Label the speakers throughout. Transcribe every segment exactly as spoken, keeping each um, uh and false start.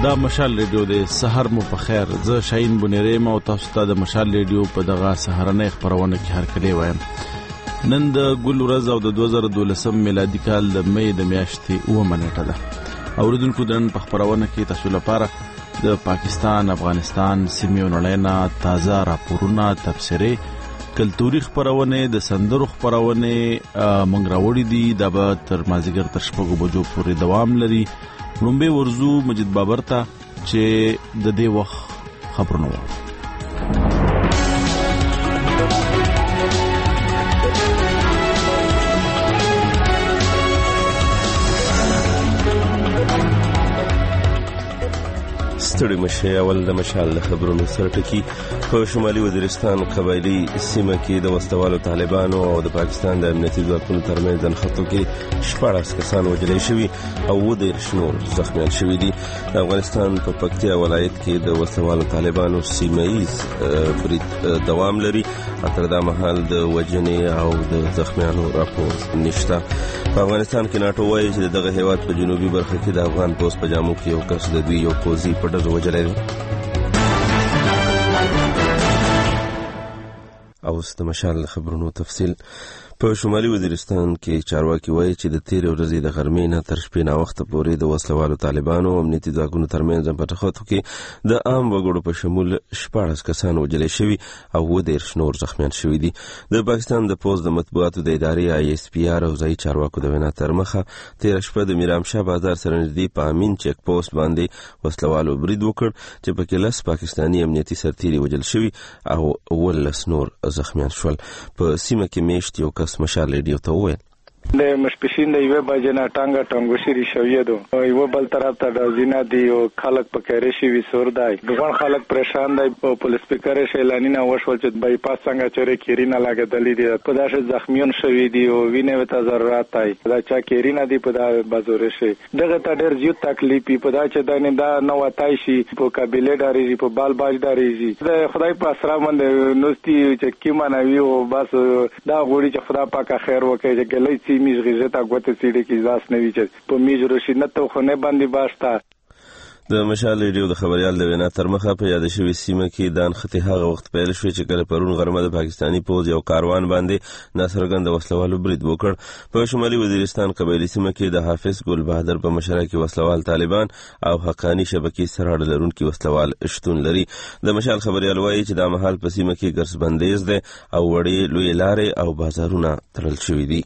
Speaker 1: دا مشال ریډیو د سحر مو په خیر. زه شاهین بنيري ما او تاسو ته د مشال ریډیو په دغه سحرنه خبرونه کې هر کله وایم. نن د ګل ورځ او د دوه زره دولسم میلادي کال د مې د میاشتې اوه منټه ده. اوریدونکو دن په خبرونه کې تاسو لپاره د پاکستان، افغانستان، سیمې او نړۍ تازه راپورونه، تبصرې، کلتوري خبرونه، د سندرو خبرونه مونږ راوړي دي. دا به تر مازیګر تر شپږو بجو پورې دوام لري. لومبه ورزو مجید بابر ته چې د دې وخت خبرونه و.
Speaker 2: ستړي مشه اول د مشال خبرونو سره ټکی. په شمالي وزیرستان قبایلی سیمه کې د وسلوالو طالبانو او د پاکستان د امنیتي ځواکونو ترمنځ نښتو کې شپږ کسان وژل شوي او ودېرش نور زخمیان شوي دي. د افغانستان په پکتیا ولایت کې د وسلوالو طالبانو سیمه ایز برید دوام لري. تر دا مهال د وژنې او د زخمیانو راپور نشته. په افغانستان کې ناټو وایي چې دغه هیواد په جنوبي برخه کې د افغان پوځ په جامو کې یو کس د دوی یو پوځي په ډزو وژلی دی. او اوس د مشال خبرونو تفصیل. په شمالي وزیرستان کې چارواکي وایي چې د تیرې ورځې د غرمې نه تر شپې ناوخته پورې د وسلوالو طالبانو او امنیتي ځواکونو ترمنځ په نښتو کې د عام وګړو په شمول شپږ کسان وژل شوي او ودېرش نور زخمیان شوي دي. د پاکستان د پوځ د مطبوعاتو د ادارې آی اس پی آر او ځایي چارواکو د وینا تر مخه تېره شپه د میرامشاه بازار سره نږدې په امین چیک پوسټ باندې وسلوالو برید وکړ چې پکې لس پاکستاني امنیتي سرتیري وژل شوي او اوولس نور زخمیان شول. په سیمه کې میشت یو کس مشال ریډیو ته وویل
Speaker 3: د مشپشین د یوه بجې نه ټانګه ټانګو شری شوی دو یو بل طرف ته د زینا دی او خلک په کېره شي وي سور دی دغه خلک پریشان دی په پولیس سپیکر شیلانینا وشول چې بای پاس څنګه چورې کیرینا لاګدلې دي په داسې زخمیون شوی دی او وینې وته ضرورت دی دا چا کیرینا دی په دا بازور شي دغه ته ډېر زیات تکلیف په دا چې دا نه دا نو وتای شي په قبيله داري په بال باج داري د خدای په اسرا باندې نوستي چې کی مانوي او بس دا غوړي چې خدا پاک خیر وکړي چې ګلې میز غیزه تا غوته سیده کې ځاس نه وی چې په میز روشي نه ته خو نه باندې باشتا.
Speaker 2: د مشال ریډیو د خبريال د وینا تر مخه په یاد شوی سیمه کې دان خطي هغه وخت پیل شو چې کله پرون غرمه د پاکستانی پوځ یو کاروان باندې ناصرګند وسلوالو برید وکړ. په شمالي وزیرستان قبایلی سیمه کې د حافظ ګل بهادر په مشره کې وسلوال طالبان او حقانی شبکې سره اړه لرونکي وسلوال شتون لري. د مشال خبريال وایي چې د مهال په سیمه کې ګرځ بندیز ده او وړي لوی لارې او بازارونه تړل شوي دي.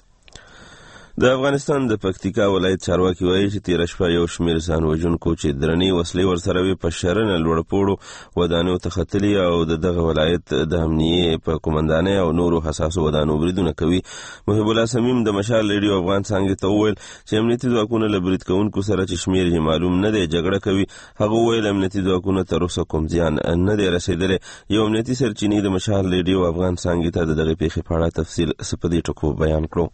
Speaker 2: د افغانستان د پکتیکا ولایت چارواکي وایي چې تیر شپه یو شمېر ځان وژونکو چې درنې وسلې ورسره وي په شرنه لوړپوړو ودانو ته ختلي او د دغه ولایت د امنیې په قومندانۍ او نورو حساسو ودانو بریدونه کوي. محب الله سمیم د مشال ریډیو افغان څانګې ته وویل چې امنیتي ځواکونه له برید کوونکو سره چې شمېر یې معلوم نه دی جګړه کوي. هغه وویل امنیتي ځواکونه تر اوسه کوم زیان نه دی رسېدلی. یو امنیتي سرچینې د مشال ریډیو افغان څانګې ته د دغې پیښې په اړه تفصیل څه په دې ټکو بیان کړو.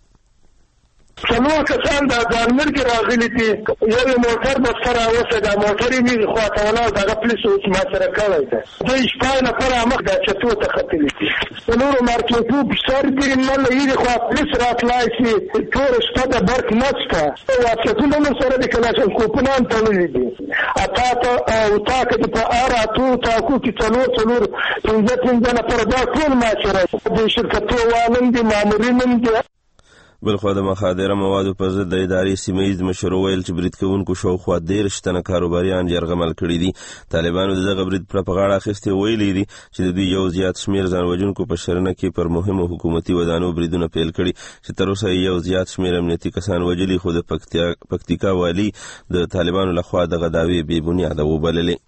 Speaker 4: څلور کسان د ځانمر کې راغلي دي یو موټر به سره اوسه د موټر یې خواته ولاړ دغه پولیس اوس ما سره کړی دی دوی شپه نفره مخ د چتو ته ختلي دي نورو مارکېټو سر دې نه لري خو پولیس راتلای شي ټول شپه د برق نشته واسطونه نو سره د کلاشن کوپنان تړلي دي اته ته او تاکه په اره تو تاکو کې څلور څلور پنځه پنځه نفر دا ټول ما سره د شرکتو والم دي مامورین دي.
Speaker 2: بلخوا د مخادره موادو په ضد د ادارې سیمه ایز مشر ویل چې برید کوونکو شاوخوا دېرش تنه کاروباریان یرغمل کړي دي. طالبانو د دغه برید په غاړه اخیستې ویلي دي چې د دوی یو زیات شمېر ځان وژونکو په شرنه کې پر مهمو حکومتي ودانو بریدونه پیل کړي چې تر اوسه یو زیات شمېر امنیتي کسان وژلي خو د پکتیکا والي د طالبانو لخوا دغه دعوې بې بنیاده وبللې.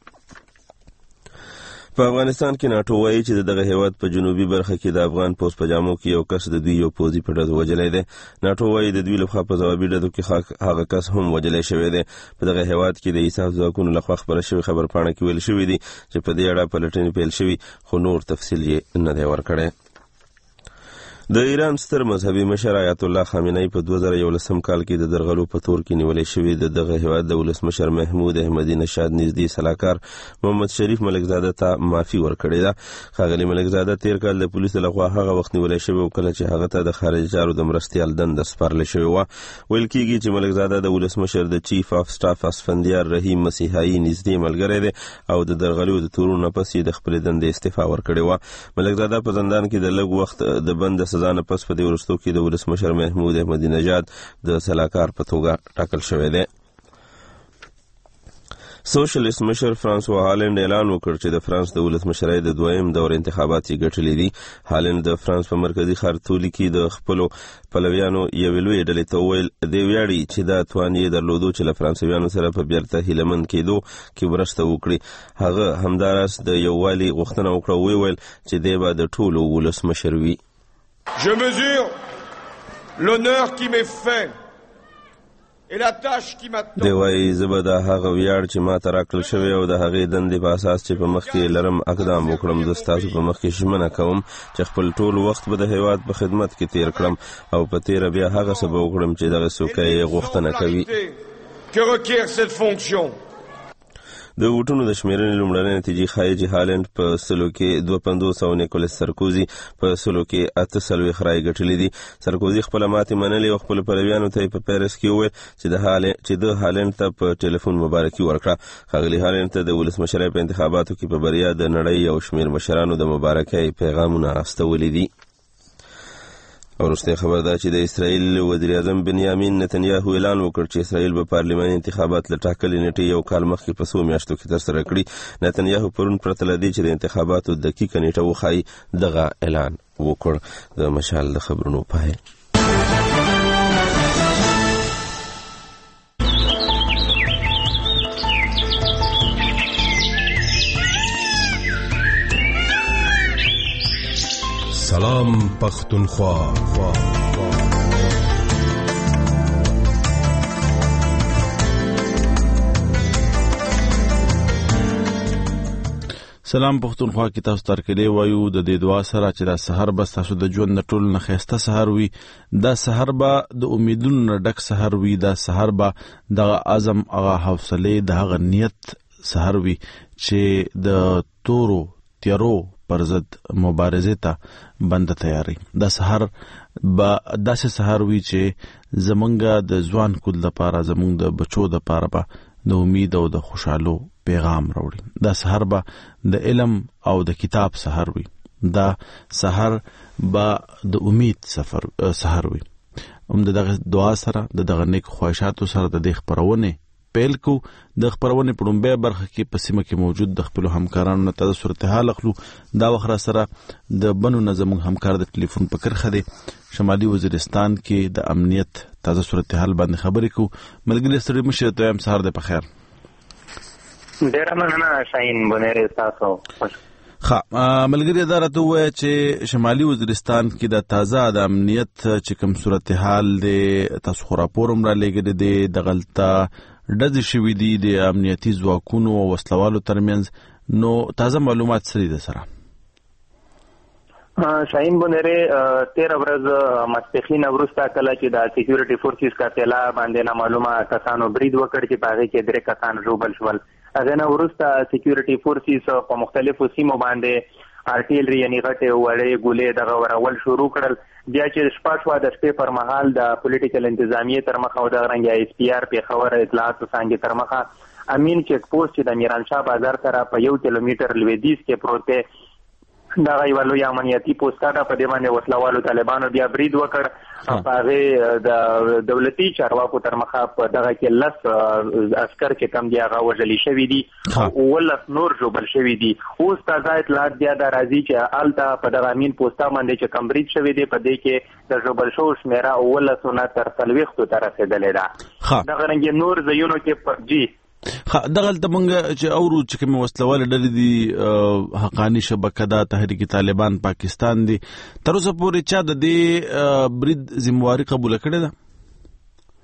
Speaker 2: په افغانستان کې ناټو وایي چې دغه هیواد په جنوبي برخه کې د افغان پوځ په جامو کې یو کس د دوی یو پوځي په ډز وژلی دی. ناټو وایي د دوی لخوا په ځوابي ډزو کې هغه کس هم وژلی شوی دی. په دغه هیواد کې د ایساف ځواکونو لخوا خپره شوې خبرپاڼه کې ویل شوي دي چې په دې اړه پلټنې پیل شوي خو نور تفصیل یې نه دی ورکړی. د ایران ستر مذهبي مشر آیت الله خامنه‌ای په دوه زره یولسم کال کې د درغلو په تور کې نیولې شوی د دغه هیواد د ولسمشر محمود احمدي نژاد نږدې سلاکار محمد شریف ملکزاده ته معافي ورکړې ده. ښاغلي ملکزاده تیر کال د پولیسو لخوا هغه وخت نیولې شوی کله چې هغه ته د خارجه چارو د مرستیال دنده سپارل شوی و. ویل کېږي چې ملکزاده د ولسمشر د چیف اف سټاف اسفندیار رحیم مسیحایی نږدې ملګری دی او د درغلو د تورونو نه پس د خپل دندې استعفا ورکړې و. ملکزاده په زندان کې د لږ وخت د بند سزا نه پس په دې وروستو کې د ولسمشر محمود احمدي نژاد د سلاکار په توګه ټاکل شوی دی. سوشلیست مشر فرانسوا هالند اعلان وکړ چې د فرانس د ولسمشرۍ د دویم دور انتخابات یې ګټلي دي. هالند د فرانس په مرکزي ښار تولي کې د خپلو پلویانو یوې لویې ډلې ته وویل دی ویاړي چې دا توان یې درلودو چې له فرانسویانو سره په بیرته هیلهمند کېدو کې مرسته وکړي. هغه همداراز د یووالي غوښتنه وکړه او وویل چې دی به د ټولو ولسمشر وي.
Speaker 5: Je mesure l'honneur qui m'est fait et la tâche qui m'attend.
Speaker 2: دی وایي زه به د هغه ویاړ چې ما ته راکړل شوی او د هغې دندې په اساس چې په مخ کې لرم اقدام وکړم. زه ستاسو په مخ کې ژمنه کوم چې خپل ټول وخت به د هیواد په خدمت کې تیر کړم او په تیره بیا هغه څه به وکړم چې دغه څوکۍ یې غوښتنه کوي.
Speaker 5: Que requiert cette fonction.
Speaker 2: د ووټونو د شمیرنې لومړنۍ نتیجې ښایي چې هالند په سلو کې دوه پنځوس او نیکولس سرکوزي په سلو کې اته څلوېښت رایې ګټلې دي. سرکوزي خپله ماتې منلې او خپلو پلویانو ته یې په پیرس کې وویل چې د هالند چې د هالند ته په ټلیفون مبارکي ورکړه. ښاغلي هالند ته د ولسمشرۍ په انتخاباتو کې په بریا د نړۍ او شمېر مشرانو د مبارکۍ پیغامونه استولي دي. وروسته خبر ده چې د اسرائیل وزیر اعظم بنیامین نتنیاهو اعلان وکړ چې اسرائیل به پارلماني انتخابات له ټاکلې نیټې یو کال مخکې په څو میاشتو کې ترسره کړي. نتنیاهو پرون پرته له دې چې د انتخاباتو دقیقه نیټه وښایي دغه اعلان وکړ. د مشال د خبرونو پای.
Speaker 6: سلام پختونخوا.
Speaker 1: سلام پختونخوا کې تاسو ته کلی وایو د دې دعا سره چې دا سحر به تاسو د ژوند د ټولو نه ښایسته سحر وي. دا سحر به د امیدونو نه ډک سحر وي. دا سحر به دغه عزم هغه حوصلې د هغه نیت سحر وي چې د تورو تیارو پر ضد مبارزه ته بند تیاری. دا سحر با داسې سحر وي چې زمونږ د ځوان کول لپاره زمونږ د بچو لپاره به د امید او د خوشحالو پیغام راوړي. دا سحر به د علم او د کتاب سحر وي. دا سحر به د امید سفر سحر وي. هم دغه دعا سره دغه نیک خواهشاتو سره د دې خبرونه پیل کو. د خبرونه په لومبه برخه کې په سیمه کې موجود د خپل همکارانو نه تاسو صورتحال اخلو. دا وخت سره د بنو نظم همکار د ټلیفون په کرخه دی شمالي وزیرستان کې د امنیت تازه صورتحال باندې خبرې کو. ملګری ستړي مشه ته هم سهار د بخیر.
Speaker 7: ډیر مننه شاهین بنيري تاسو.
Speaker 1: ښه ملګری دا راته وایي چې شمالي وزیرستان کې د تازه د امنیت چې کوم صورتحال دی تاسو خو راپورم را لېږلی دی د غلطه ډزې شوي دي د امنیتي ځواکونو او وسلوالو ترمنځ. نو تازه معلومات څه دي د سره؟
Speaker 7: شاهین بنيري تیره ورځ ماسپښین وروسته کله چې د سکیورټي فورسز کاتلا باندې نامعلومه کسانو برید وکړ چې په هغې کې درې کسان ژوبل شول. هغې نه وروسته سکیورټي فورسز په مختلفو سیمو باندې ارټیلري یعنې غټې وړې ګولې دغه ورول شروع کړل. بیا چې شپه شوه د شپې پر مهال د پولیټیکل انتظامیې تر مخه او د رنګ ایس پی آر پېښور اطلاعاتو څانګې تر مخه امین چیک پوسټ چې د میرانشاه بازار سره په یو کیلومیټر لویدیځ کې پروت دی دغه یوه لویه امنیتي پوسټه ده. په دې باندې وسلوالو طالبانو بیا برید وکړ. په هغې د دولتي چارواکو تر مخه په دغه کې لس عسکر چې کم دي هغه وژلي شوي دي او اوولس نور ژوبل شوي دي. اوس تازه اطلاعات بیا دا راځي چې هلته په دغه امین پوسټه باندې چې کم برید شوی دی په دې کې د ژوبل شوو شمېره اوولسو نه تر څلوېښتو ته رسېدلې ده. دغه رنګې نور ځایونو کې جي
Speaker 1: دغلته مونږ چې اورو چې کوم وسلواله ډلې دي حقانی شبکه ده تحریک طالبان پاکستان دي تر اوسه پورې چا د دې برید ذمہواری قبول کړې ده؟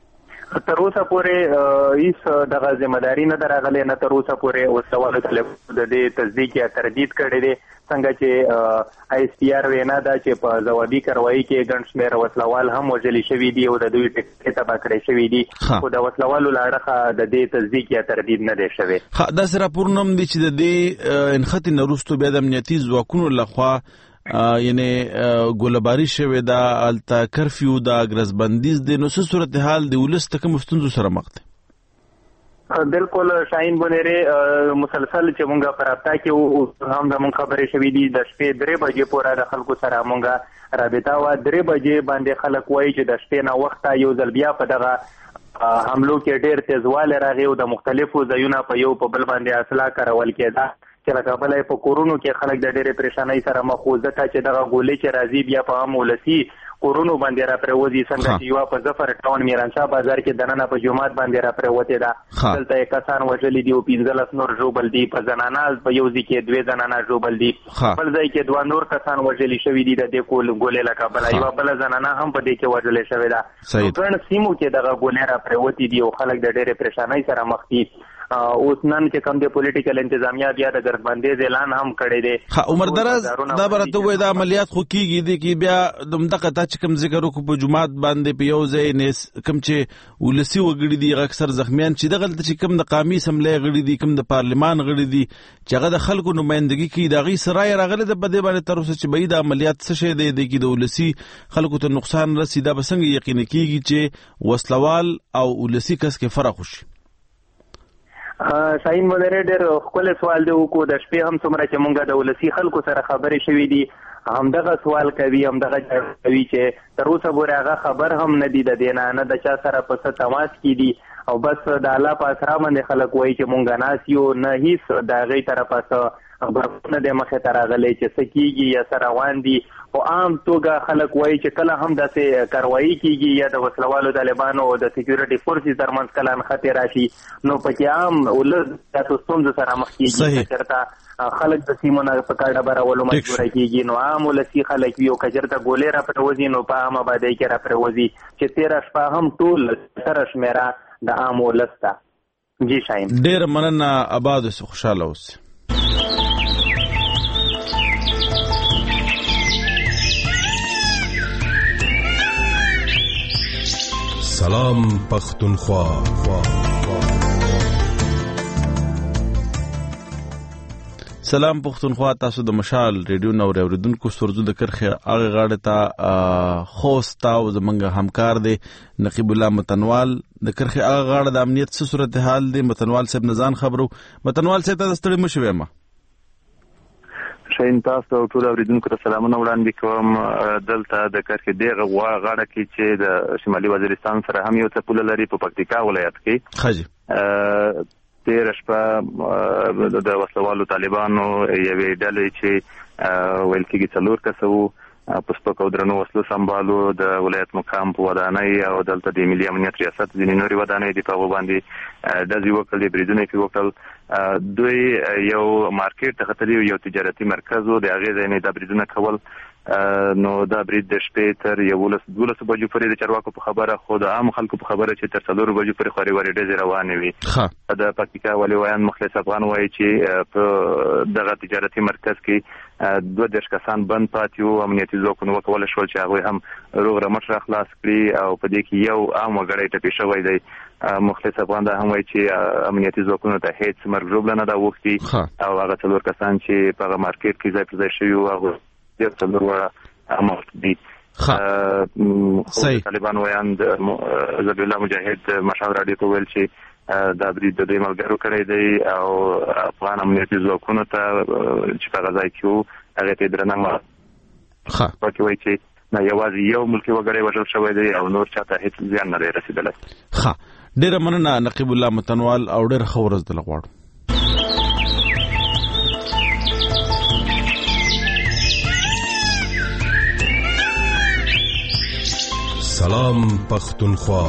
Speaker 7: تر اوسه پورې هیڅ دغه ذمہداري نه درغلې نه تر اوسه پورې وسلوالو طالبانو د دې تصدیق یا تردید کړی دی څنګه چې آی اس پی آر وینا ده چې په ځوابي کاروایي کې ګڼ شمېر وسلوال هم وژل شوي دي او د دوی ټکټې تباه کړی شوي دي خو د وسلوالو له اړخه د دې تصدیق یا تردید نه دی شوی.
Speaker 1: داسې راپورونه هم دي چې د دې انخطې نه وروسته بیا د امنیتي ځواکونو لخوا یعنی ګولهباري شوې ده، هلته کرفیو ده، ګرځبندیز دی، نو څه صورتحال د ولس ته کومو ستونزو سره مخ دی؟
Speaker 7: بالکل شاهین بونیرې مسلسل چې مونږ په رابطه کې هم د مونږ خبرې شوې دي د شپې درې بجې پورې د خلکو سره مونږ رابطه وه. درې بجې باندې خلک وایي چې د شپې نه وخته یو ځل بیا په دغه حملو کې ډېر تیزوالی راغی او د مختلفو ځایونه په یو په بل باندې اسلحه کارول کېده چې لکه بله په کورونو کې خلک د ډېرې پریشانۍ سره مخ وو ځکه چې دغه ګولۍ چې راځي بیا په عام ولسي کورونو باندې را پرېوځي څنګه چې یوه په ظفر ټاون میرانشاه بازار کې دننه په جومات باندې را پرېوتې ده، دلته یې کسان وژلي دي او پنځلس نور ژوبل دي، په زنانه په یو ځای کې دوې زنانه ژوبل دي، بل ځای کې دوه نور کسان وژلي شوي دي د دې ګولۍ له کبله، یوه بله زنانه هم په دې کې وژلې شوې ده. ګڼ سیمو کې دغه ګولۍ را پرېوتې دي او خلک د ډېرې پریشانۍ سره مخ دي. اوس نن چې کوم د پولیټیکل انتظامیه بیا د ګرځبندیز اعلان هم کړی دی.
Speaker 1: عمر دراز دا به راته ووایي دا عملیات خو کېږي دی کې بیا دغه تا چې کوم ذکر وکړو په جومات باندې په یو ځای کوم چې ولسي وګړي دي اکثر زخمیان چې دغلته چې کوم د قومي اسمبلۍ غړي دي کوم د پارلمان غړي دي چې هغه د خلکو نمایندګي کوي د هغوی سره یې راغلی ده په دې باندې تر اوسه چې به د عملیات څه شی دی دی کې د ولسي خلکو ته نقصان رسي دا به څنګه یقیني کېږي چې وسلوال او ولسي کس کې فرق وشي؟
Speaker 7: شاهین مدرې ډېر ښکلی سوال دی وکړو. د شپې هم څومره چې مونږ د ولسي خلکو سره خبرې شوي دي همدغه سوال کوي همدغه جواب کوي چې تر اوسه پورې هغه خبر هم نه دي د دې نه نه د چا سره په څه تماس کې دي او بس د الله په اسرا باندې خلک وایي چې مونږ ناست یو نه هیڅ د هغې طرفه څه خبرونه دی مخې ته راغلی چې څه کېږي یا څه روان دي. خو عام توګه خلک وایي چې کله هم داسې کاروایي کېږي یا د وسلوالو طالبانو او د سکیورټي فورسز ترمنځ کله نښتې راشي نو پکې عام ولس داسې ستونزو سره مخ کېږي چې چېرته خلک د سیمو نه په کار ډبرولو مجبوره کېږي نو عام ولسي خلک وي او که چېرته ګولۍ را پرېوځي نو په عام آبادۍ کې را پرېوځي چې تېره شپه هم ټول سره شمېره د عام ولس ته. جی شاهین
Speaker 1: ډېره مننه، آباد اوسې، خوشحاله اوسې.
Speaker 6: سلام پختونخوا.
Speaker 1: سلام پختونخوا، تاسو د مشال ریډیو نو اوریدونکو سرزو د کرخه هغه غاړه ته خوست او زمونږ همکار دی نقیب الله متنوال د کرخه هغه غاړه د امنیت څه صورتحال دی. متنوال صاحب نزان خبرو. متنوال صاحب ته ستړي مشو یم.
Speaker 8: شاین تاسو او ټول اوریدونکو ته سلامونه وړاندې کوم. دلته د کرخه دغه غاړه کې چې د شمالي وزیرستان سره هم یو څه پوله لري په پکتیکا ولایت کې.
Speaker 1: خاجي
Speaker 8: تیر شپه د وسلوالو طالبانو یوې ډلې چې ویل کېږي څلور کسه وو په سپکو درنو وسلو سمبالو د ولایت مقام په ودانۍ او دلته د ملي امنیت ریاست ځینې نورې ودانۍ دي په هغو باندې ډزې وکړلې، بریدونه یې پرې وکړل. دوی یو مارکیټ ته ختلي یو تجارتي مرکز و، د هغې ځای نه دا بریدونه کول. نو دا برید د شپې تر یولس دولسو بجو پورې د چارواکو په خبره خو د عام خلکو په خبره چې تر څلورو بجو پورې خورې ورې ډزې روانې وي. د پکتیکا والي ویان مخلص افغان وایي چې په دغه تجارتي مرکز کې دوه دېرش کسان بند پاتې وو. امنیتي ځواکونو وکولی شول چې هغوی هم روغ رمټ را خلاص کړي او په دې کې یو عام وګړی ټپي شوی دی. مخلص افغان دا هم وایي چې امنیتي ځواکونو ته هیڅ مرګ ژوبله نه ده اوښتي او هغه څلور کسان چې په هغه مارکیټ کې ځای پر ځای شوي وو هغه ډېر څلور وړه اموت دي. طالبان ویان د ذبیح الله مجاهد مشال راډیو ته ویل چې دا برید د دوی ملګرو کړی دی او افغان امنیتي ځواکونو ته چې په هغه ځای کې وو هغې ته یې درنه پکې وایي چې نه یوازې یو ملکي وګړی وژل شوی دی او نور چاته هېڅ زیان نه دی رسېدلی.
Speaker 1: ښه، ډېره مننه نقیب الله متنوال او ډېره ښه ورځ دله غواړو.
Speaker 6: سلام پختونخوا.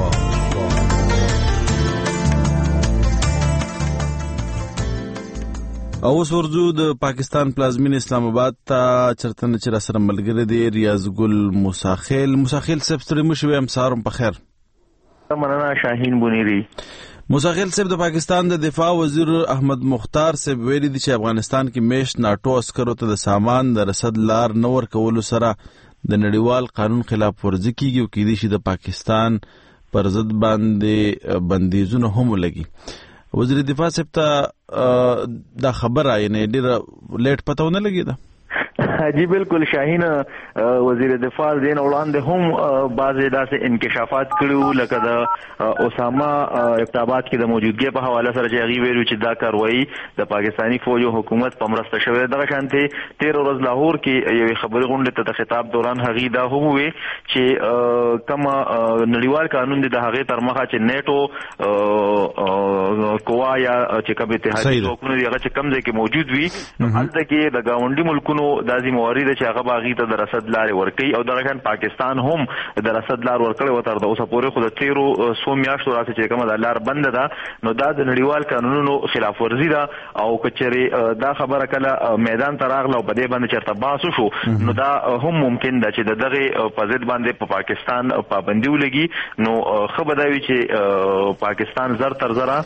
Speaker 1: او اوس ورځو د پاکستان پلازمین اسلام آباد ته چرته نه چې را سره ملګری دی ریاض ګل موسی خیل. موسی خیل صاحب ستړي مه شوئ، سهار مو په خیر.
Speaker 9: مننه شاهین بونیری.
Speaker 1: موسیقیل صاحب د پاکستان د دفاع وزیر احمد مختار صاحب ویلي دي چې افغانستان کې میشت ناټو عسکرو ته د سامان د رسد لار نه ورکولو سره د نړیوال قانون خلاف ورزي کیږي او کېدای شي د پاکستان پر ضد باندې بندیزونه هم ولګي. وزیر دفاع صاحب ته دا خبره یعنی ډېره لیټ پته ونه لګېده.
Speaker 9: جی بالکل شاهین، وزیر دفاع دین وړاندې هم بعضې داسې انکشافات کړي لکه د اسامه ابتاباد کې د موجودګۍ په حواله سره چې هغې ویلي چې دا کاروایي د پاکستاني فوج او حکومت په مرسته شوې ده. دغه شانتې تېره ورځ لاهور کې یوې خبري غونډې ته د خطاب دوران هغې دا هم وویل چې کومه نړیوال قانون دی د هغې تر مخه چې نیټو قوا یا چې کوم اتحادي ځواکونه دي هغه چې کوم ځای کې موجود وي نو هلته کې د ګاونډي ملکونو دا ذمہواري ده چې هغه به هغې ته د رسد لارې ورکوي او دغه شان پاکستان هم د رسد لار ورکړې وه تر د اوسه پورې، خو د تېرو څو میاشتو راسې چې کومه دا لار بنده ده نو دا د نړیوال قانونونو خلاف ورزي ده او که چېرې دا خبره کله میدان ته راغله او په دې باندې چېرته بحث وشو نو دا هم ممکن ده چې د دغې په ضد باندې په پاکستان پابندي ولګي. نو ښه به دا وي چې پاکستان زر تر زره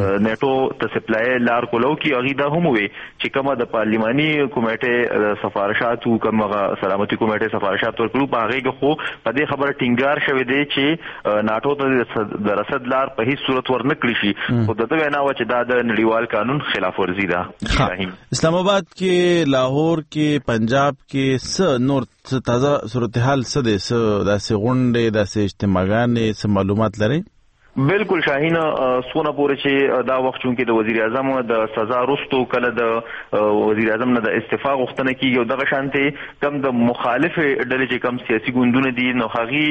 Speaker 9: نیټو ته سپلای لار کولو کې هغې دا هم وویل چې کومه د پارلیماني کمیټې سفارشاتو کوم سلامتي کمیټې سفارشات ورکړو په هغې کې خو په دې خبره ټینګار شوی دی چې ناټو ته د رسد لار په هیڅ صورت ورنه کړي شي، خو د ده وینا وه چې دا د نړیوال قانون خلاف ورزي ده.
Speaker 1: اسلام آباد کې، لاهور کې، پنجاب کې څه نور څه تازه صورتحال څه دی؟ څه داسې غونډې، داسې اجتماعګانې، څه معلومات لرئ؟
Speaker 9: بالکل شاهین، سونه پورې چې دا وخت چونکې د وزیر اعظم د سزا وروستو کله د وزیر اعظم نه د استعفا غوښتنه کېږي او دغه شانتې کم د مخالفې ډلې چې کم سیاسي ګوندونه دي نو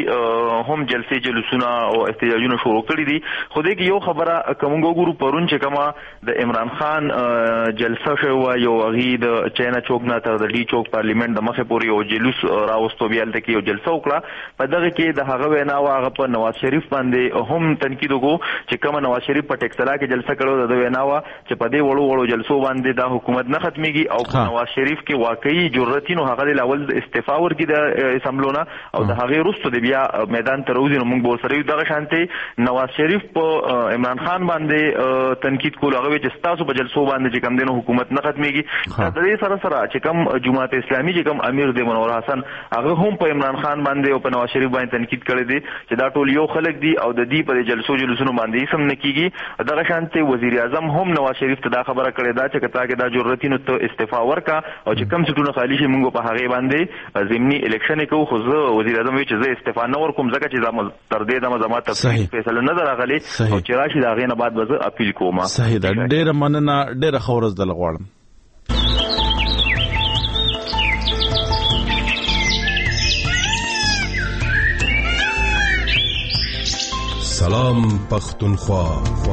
Speaker 9: هغې هم جلسې جلوسونه او احتجاجونه شروع کړي دي. خو دې کې یو خبره که موږ وګورو پرون چې کومه د عمران خان جلسه شوې وه یو هغې د چاینا چوک نه تر د ډي چوک پارلیمنټ د مخې پورې یو جلوس راوستو، بیا هلته کې یو جلسه وکړه. په دغه کې د هغه وینا وه هغه په نواز شریف باندې هم تنقید وکړو چې کومه نواز شریف په ټکسلا کې جلسه کړو د وینا وه چې په دې وړو وړو جلسو باندې دا حکومت نه ختمیږي او په نواز شریف کې واقعي جرأت نو هغه د اول استعفا ورکړي د اسمبلو نه او د هغې وروسته د بیا میدان ته راوځي نو موږ به ورسره یو. دغه شانتې نواز شریف په عمران خان باندې تنقید کولو هغه ویل چې ستاسو په جلسو باندې چې کوم دی نو حکومت نه ختمیږي. د دې سره سره چې کوم جماعت اسلامي چې کوم امیر دی منور حسن هغه هم په عمران خان باندې او په نواز شریف باندې تنقید کړی دی چې دا ټول یو خلک دي او د دې په جلسو جلوسونو باندې سم نه کیږي. دغه شانتې وزیر اعظم هم نواز شریف ته دا خبره کړې ده چې که تا کې دا جرأت نو ته استعفا ورکا او چې کم سیټونه خالي شي موږ په هغې باندې ضمني الیکشن یې کوو. خو زه وزیر اعظم وایي چې زه استعفا نه ورکوم ځکه چې تر دې دمه زما تفصیل فیصله نه ده راغلې او چې راشي د هغې نه بعد به زه اپیل کوم.
Speaker 1: صحیح ده، ډېره مننه، ډېره ښه ورځ دله غواړم.
Speaker 6: سلام پختونخوا.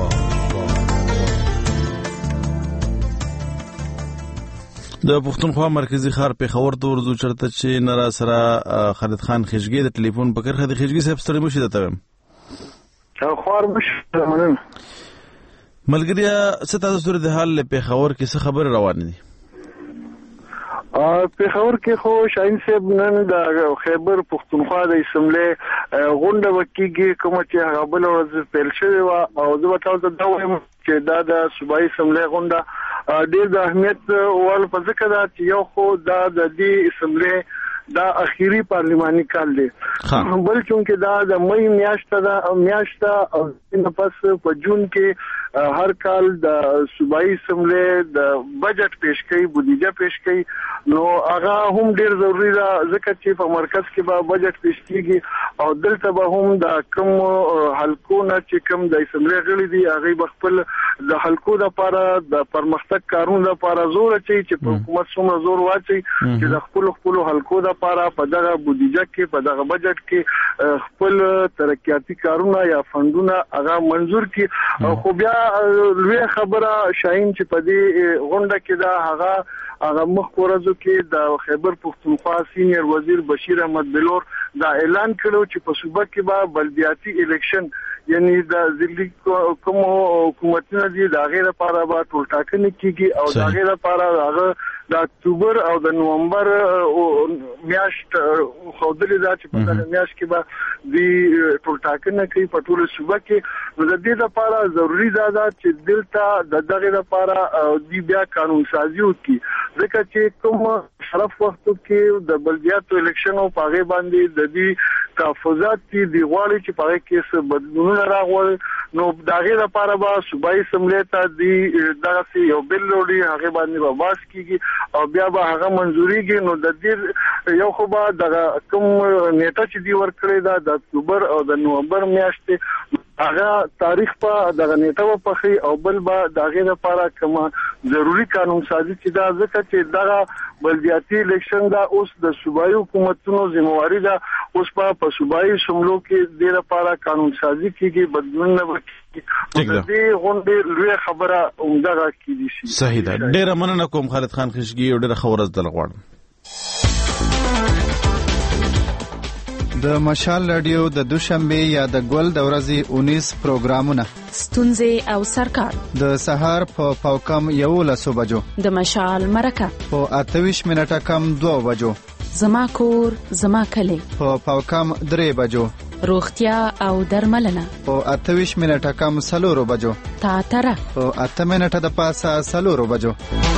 Speaker 1: د پښتونخوا مرکزی ښار پېښور ته ورځو چېرته چې نه را سره خالد خان خېژګي د ټلیفون په کرښه د خېژګي صاحب ستړی مه شي درته وایم.
Speaker 4: خوار مه شي مننه.
Speaker 1: ملګريه څه تازه صورتحال له پېښور کې څه خبرې روانې دي؟
Speaker 4: پېښور کې خو شاهین صاحب نن د خیبر پښتونخوا د اسمبلې غونډه وکړي کومه چې هغه بل ورځ پیل شوې وه او زه به تاسو ته دا وایم چې دا د صوبایي اسمبلې غونډه ډېر د اهمیت وړ په ځکه ده چې یو خو دا د دې اسمبلې دا اخیری پارلیماني کال دی، بل چونکه دا د مې میاشت ده میاشت او نه پس په جون کې هر کال د صوبایي اسمبلې د بجټ پیش کوي، بودیجه پیش کوي، نو هغه هم ډیر ضروری ده ځکه چې په مرکز کې به بجټ پیش کیږي او دلته به هم د کوم حلقو نه چې کوم د اسمبلې غړي دي هغه به خپل د حلقو لپاره د پرمختګ کارونو لپاره زور اچي چې په حکومت څومره زور واچي چې د خپل خپل حلقو لپاره په دغه بودیجه کې په دغه بجټ کې خپل ترقیاتي کارونه یا فندونه هغه منظور کړي. خو بیا لوی خبره شاهین چې په دې غونډه کې دا هغه هغه مخ ورځو کې د خیبر پښتونخوا سینیئر وزیر بشیر احمد بلور دا اعلان کړو چې په صوبه کې به بلدیاتي الیکشن یعنی د ضلعي کوم حکومتونه دي د هغې لپاره به ټولټاکنې کېږي او د هغې لپاره هغه د اکتوبر او د نومبر میاشت خودلې دا چې په دغه میاشت کې به د ټول ټاکنه کوي په ټول صوبه کې. نو د دې لپاره ضروری ده چې دلته د دغه لپاره دی بیا قانون سازي وکړي ځکه چې کوم شرف وختو کې د بلدیاتو الیکشن او پاغه باندې د دې تحفظات دي دی غواړي چې پاغه کې څه بدلونونه راغوري. نو دغه لپاره به صوبایي اسمبلی ته دی دغه یو بل وروړي هغه باندې به باس کیږي او بیا به هغه منځوريږي. نو د دې یو خو به د کوم نیټه چې دی ورکړی دا د اکتوبر او د نومبر میاشتې هغه تاریخ په دغه نیټه په خي او بل به دغه لپاره کوم ضروری قانون سازي چې دا ځکه چې دغه بلدیاتي الیکشن دا اوس د صوبایي حکومتونو ذمہواری ده. اوس په صوبایي شملو کې د لپاره قانون سازي کیږي بدلون نه
Speaker 1: ټیک
Speaker 4: دی غونډه لوی خبره اومدغه کیدي شي.
Speaker 1: صحیح ده. ډیره مننه کوم خالد خان خشګي او ډیره خبره زده غواړم.
Speaker 10: د مشال رادیو د دوشنبه یا د ګل د ورځې اونیس پروګرامونه
Speaker 11: ستونزې او سرکار
Speaker 10: د سهار په پاوکم یو لسو بجو
Speaker 11: د مشال مرکه
Speaker 10: په اتویش منټه کم دوه بجو
Speaker 11: زما کور زما کلی
Speaker 10: په پاوکم درې بجو
Speaker 11: روغتیا او درملنه
Speaker 10: په اتویش منټه کم سلورو بجو
Speaker 11: تاتره
Speaker 10: په اته منټه د پاسه سلورو بجو.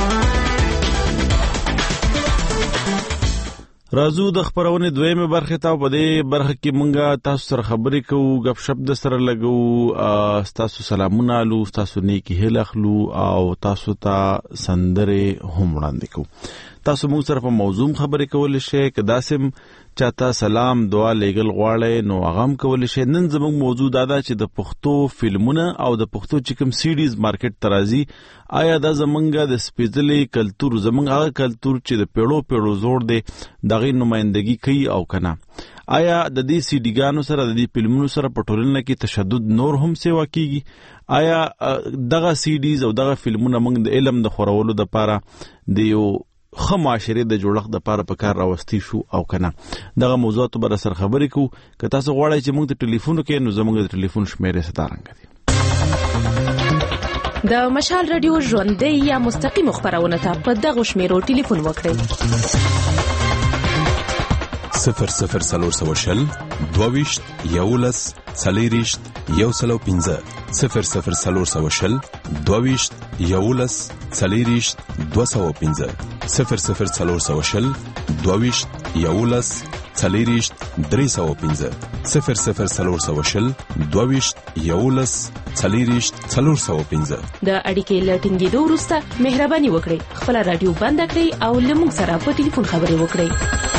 Speaker 1: راځو د خبرونه دویمه برخه ته په دې برخه کې مونږه تاسو سره خبرې کوو غب شپ د سره لګو تاسو سلامونه لو تاسو نیکی هلخلو او تاسو ته سندره هم وړاندې کوو. تاسو موږ سره په موضوع خبرې کول شي که داسم چاته سلام دعا لګل غواړي نو هغه هم کول شي. نن زموږ موضوع دا ده چې د پښتو فلمونه او د پښتو چکم سیډیز مارکیټ ترازی آیا دا زمونږه د سپیشلی کلچر زمونږ هغه کلچر چې د پیړو پیړو زور دی دغه نمائندګي کوي او کنه آیا د دې سیډیګانو سره د دې فلمونو سره په ټولنه کې تشدد نور هم سیوا کیږي. آیا دغه سیډیز او دغه فلمونه موږ د علم د خورولو د پاره د یو خو معاشره د جوړښت د پاره په کار راوستي شو او کنه دغه موضوعات به سره خبرې کوو. که تاسو غواړئ چې موږ ته ټلیفون وکړئ نو زموږ د ټلیفون شمیره ستارنګ دي.
Speaker 11: د مشال رادیو ژوندۍ یا مستقیم خبرونه ته په دغه شمیرو ټلیفون وکړئ.
Speaker 6: صفر صفر سلور سوشل دوویشت یولس څلېریشت یو سلو پنځه صفر صفر سلور سوشل دوویشت یولس څلېریشت دوه سوه پنځه صفر صفر سلور سوشل دوویشت یولس څلېریشت درې سوه پنځه صفر صفر سلور سوشل دوویشت یولس څلېریشت څلور سوه پنځه.
Speaker 11: د اړیکې لټینګېدو وروسته مهرباني وکړئ خپل رادیو بند کړئ او له موږ سره په ټلیفون خبرې وکړئ.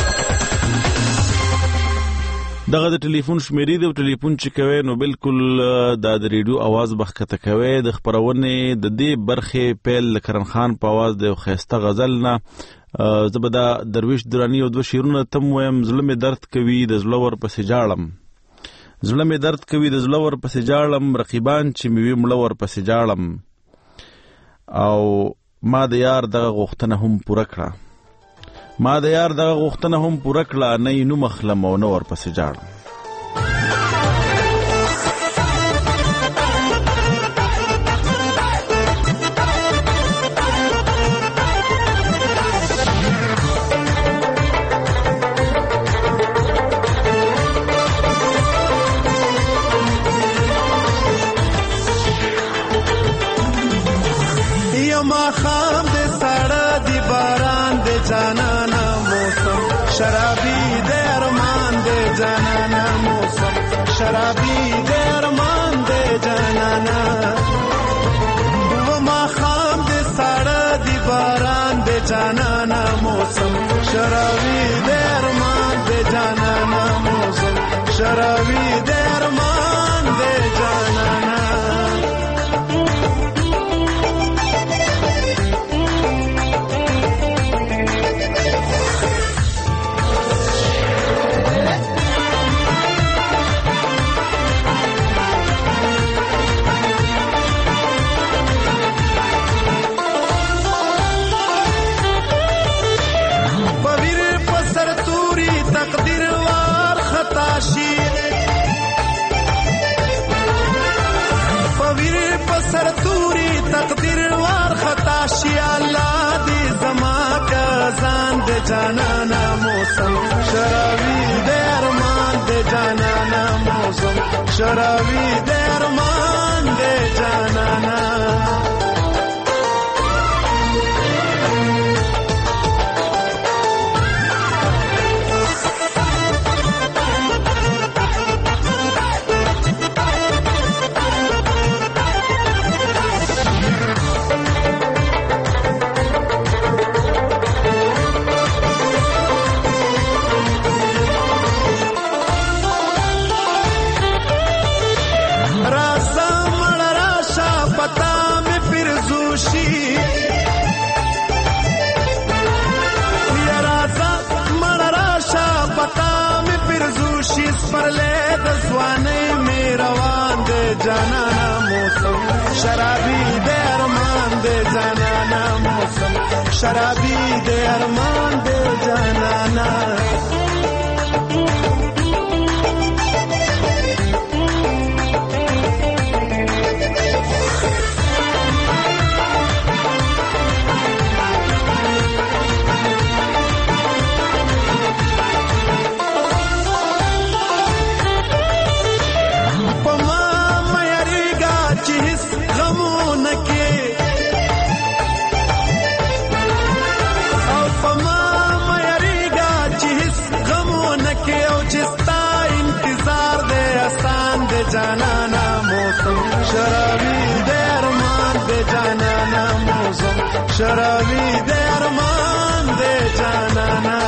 Speaker 1: دغه د ټلیفون شمیرې دی او ټلیفون چې کوي نو بالکل د ریډیو आवाज بخښته کوي. د خبرونه د دې برخه پیل کرن خان په आवाज د خيسته غزل نه زبدا درویش درانی او دو شیرونه تم ويم ظلم درد کوي د زلور پسې جاړم ظلم درد کوي د زلور پسې جاړم رقیبان چې میوي ملور پسې جاړم او ما د یار دغه غوښتنه هم پوره کړه ما د یار دغه غوښتنه هم پوره کړه نه یې نو مخلم او نه ورپسې جاړم.
Speaker 12: شرابی دے ارمان دے جانانا موسم شرابی دے ارمان دے جانانا وہ ماخام دے ساڑا دی باران دے جانانا موسم شرابی دے ارمان دے جانانا موسم شرابی دے ارمان دے جانانا. جانانا موسم شراوی دے ارمان دے جانانا موسم شراوی دے ارمان دے جانانا جانانا موسم شرابی دے ارمان دے جانانا موسم شرابی دے ارمان دے جانانا جانانا موسم شراوی دے ارمان دے جانانا موسم شراوی دے ارمان دے جانانا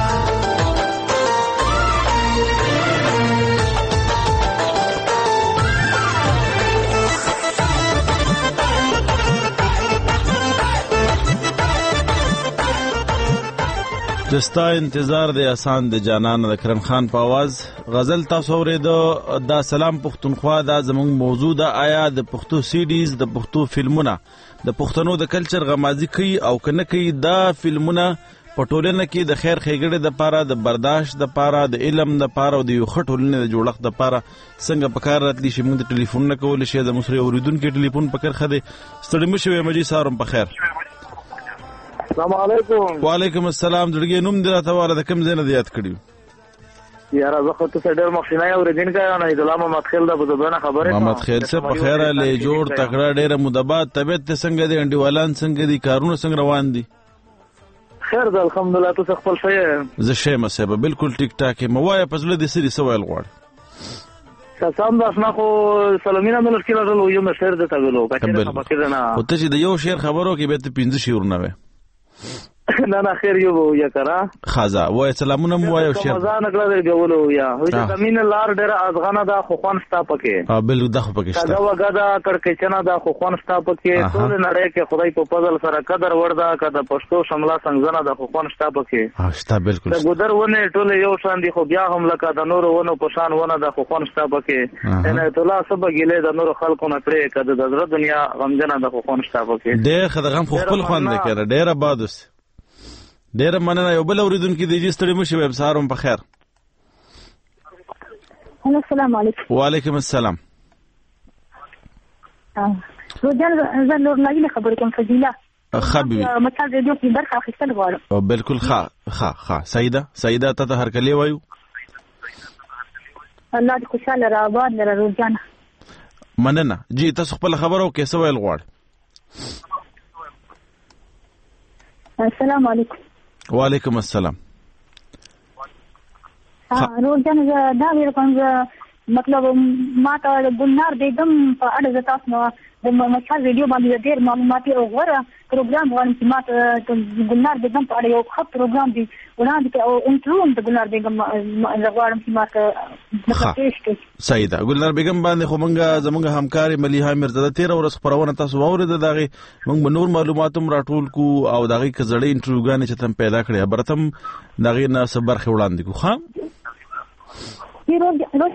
Speaker 1: جستا انتظار دے آسان دے جانان د کرم خان په आवाज غزل تاسو اوریدو دا سلام پښتونخوا دا زموږ موضوع دا آیا د پښتو سیډیز د پښتو فلمونه د پښتنو د کلچر غمازي کوي او کنه کوي دا فلمونه په ټولنه کې د خیر ښېګړې د پاره د برداشت د پاره د علم د پاره او د یو خټولنې د جوړښت د پاره څنګه په کار راتلی شي موږ د ټلیفون نه کول شي د مصری اوریدونکو ټلیفون په کر خده ستړي مشوي مجي سارم په خیر
Speaker 13: السلام علیکم
Speaker 1: وعلیکم السلام جوړګي نوم دې راته والا د کم زینه زیات کړیو
Speaker 13: یاره زه خو ته ډېر مخینه اوریدونکو نه د لامه مدخل د بده خبره
Speaker 1: محمد خیل څه په خیره له جوړ تکړه ډېر مدبات طبيعت څنګه دي انډیوالان څنګه دي کارونه څنګه روان دي
Speaker 13: خیر ده الحمدلله ته خپل شې
Speaker 1: زه شې مسبه بالکل ټیک ټاک موایا په زړه دي سری سوال غوړ
Speaker 13: سلام داسنا خو سلامینه مل مشکل راغلو یو مشر ده تاګلو کچره نه پکې نه
Speaker 1: او ته چې د یو شعر خبرو کې به ته پنځه شعر نه وې
Speaker 13: نه نه خیر یو یا کرا
Speaker 1: خازا وای سلامونه مو وای شعر
Speaker 13: مزه نکړه دی غولو یا هو چې زمين لار ډېر ازغانه دا خو خوان ستا پکې
Speaker 1: ها بل د خو پکې
Speaker 13: شته دا وګدا کړکېچنه دا خو خوان ستا پکې ټول نړۍ کې خدای په فضل سره قدر وردا کده پښتو شمله څنګه دا خو خوان ستا پکې
Speaker 1: ها شته بالکل
Speaker 13: دا ګودر ونه ټول یو شان دي خو بیا هم لکه د نور ونه په شان ونه دا خو خوان ستا پکې ان ټول سبا ګیله د نور خلکو نه پرې کده د زړه دنیا غمجنه د خو خوان ستا پکې
Speaker 1: ډېر خدغم خو خپل خوان دې کړه ډېر آبادوس ډېر مننه یو بل اوریدونکو دی چې ستړي مشي وب سارم په خیر
Speaker 14: السلام علیکم
Speaker 1: وعلیکم السلام
Speaker 14: روزان زه نور نه خبرې کوم فضیله
Speaker 1: خبي
Speaker 14: مطلب دې یو برخه اخیستل غواړم
Speaker 1: او بالکل ښه ښه ښه سیده سیده ته هر کلی وایو
Speaker 14: الله دې خوشاله را آباد لره روزان
Speaker 1: مننه جی تاسو خپل خبرو کې څه ویل غواړئ
Speaker 14: السلام علیکم
Speaker 1: وعلیکم السلام
Speaker 14: روزان دا ویل کوم مطلب ما ته ګلنار بیگم په اړه د تاسو نو د مشال ویډیو باندې ډېر معلوماتي او غوړه پروګرام غواړم چې ما ته ګلنار بیگم په اړه یو ښه پروګرام دی وړاندې او انټرو د ګلنار بیگم غواړم چې ما ته مخکېش کې
Speaker 1: سیده ګلنار بیگم باندې خو مونږه زمونږ همکاري مليحه مرزا تیر ورځ خبرونه تاسو واورید دغه مونږ نور معلوماتوم راټول کو او دغه کزړې انټروګانې چې تم پیدا کړې برتم دغه نه صبر خوړاندې کو خام
Speaker 14: دا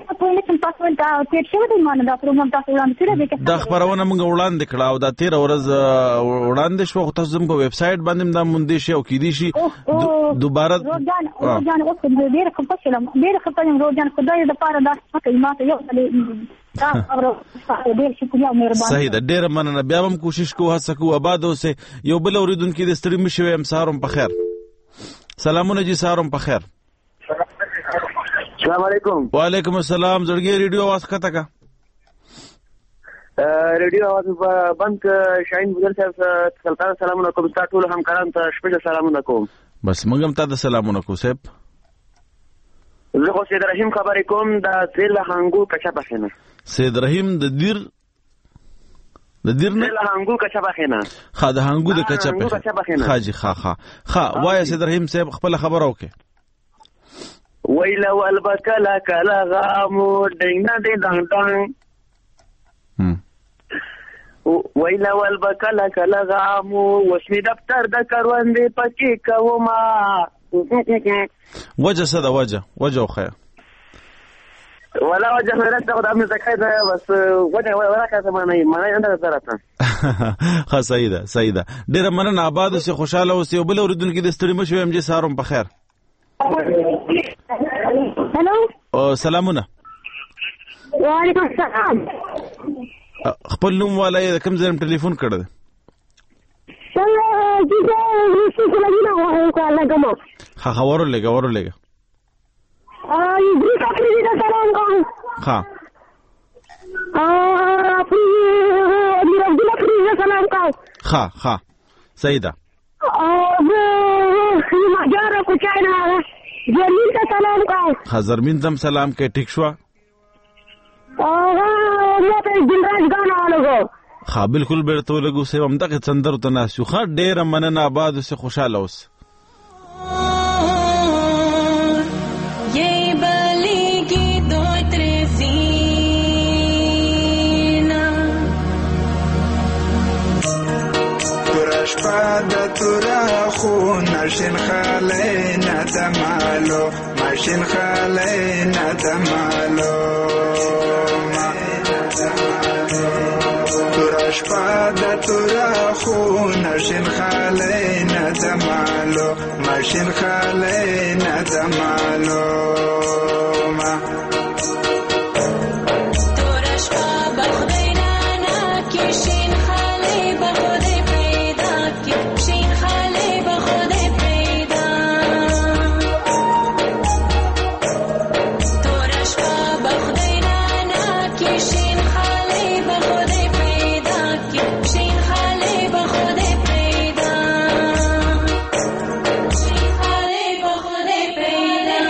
Speaker 1: خبرونه موږ وړاندې کړه او دا تیر ورځ وړاندې شو خو تاسو زموږ ویب سټ باندې دا مونږ شي او کې دي شي دوباره
Speaker 14: روزان روزان اوس ډېر خپلم ډېر خپلم روزان خدای د پاره دا کلمات یو دا ډېر شکریا او مهرباني
Speaker 1: صحیح ده ډېر مننه بیا هم کوشش کوو هڅه کوو آباد اوسه یو بل اوریدونکو د ستړي مشوي امسارم په خیر سلامونه جی سهارم په خیر.
Speaker 15: السلام علیکم.
Speaker 1: وعلیکم السلام. زړګي ریډیو आवाज کته کا
Speaker 15: ریډیو आवाज بند شاهین بودل صاحب سلطان سلامونه کوم تاسو ټول همکاران ته شپږ سلامونه کوم.
Speaker 1: بس موږ هم تاسو سلامونه کوو صاحب.
Speaker 15: زه خو سید رحیم خبرې کوم د زیل هنګو کچا بخینه.
Speaker 1: سید رحیم د دیر د دیر نه
Speaker 15: زیل هنګو کچا بخینه.
Speaker 1: خا د هنګو د کچا بخینه. خاجي خا خا خا وای سید رحیم صاحب خپل خبر اوکې.
Speaker 15: ویلا ول بکلا کلا غامو دینه دې دنګ دنګ. ویلا ول بکلا کلا غامو وسمی دفتر د کروندې پکې کوما.
Speaker 1: وجه څه ده وجه وجه خو
Speaker 15: ولا وجه نه راځه خدای مې زکای ده بس وجه ولا کاسه معنی معنی انده درته.
Speaker 1: ها صحیح ده صحیح ده. ډیره مننه آباد اوسې خوشاله اوسې او بل اوریدونکو د ستړي مشو ام جی سهارم په خیر.
Speaker 14: هلو
Speaker 1: سلامونه.
Speaker 14: وعلیکم السلام.
Speaker 1: خپل نوم والای کوم ځای ټلیفون کړی دی؟
Speaker 14: څنګه چې زه لګینا وای کوله کوم.
Speaker 1: ها خبرو لګا ورو لګا.
Speaker 14: آی دې تقریبا د سلام کوم.
Speaker 1: ها.
Speaker 14: آ پری امیر عبد الله پری سلام کوم.
Speaker 1: ها ها صحیح ده.
Speaker 14: او زه ماجرا کو چاینا زرمین ته سلام کوم.
Speaker 1: ها زرمین تم سلام کې ټیک شو.
Speaker 14: او ما ته دلراج غانا ولګو.
Speaker 1: ها بالکل بیرته ولګو سه هم دغه څندر ته ناسو. خا ډیر مننه آباد اوسه خوشاله اوس.
Speaker 16: یی بلی کی دو ترسینا
Speaker 12: تورش پاد تورا خو نشین خاله ندمالو ماشین خاله ندمالو تورش پاد تورا خو نشین خاله ندمالو ماشین خاله ندمالو ما
Speaker 16: تورش پا بخدای نانا کشین خاله بخدای پیدا کشین خاله بخدای پیدا تورش پا بخدای نانا کشین خاله بخدای پیدا کشین خاله بخدای پیدا کشین خاله بخدای پیدا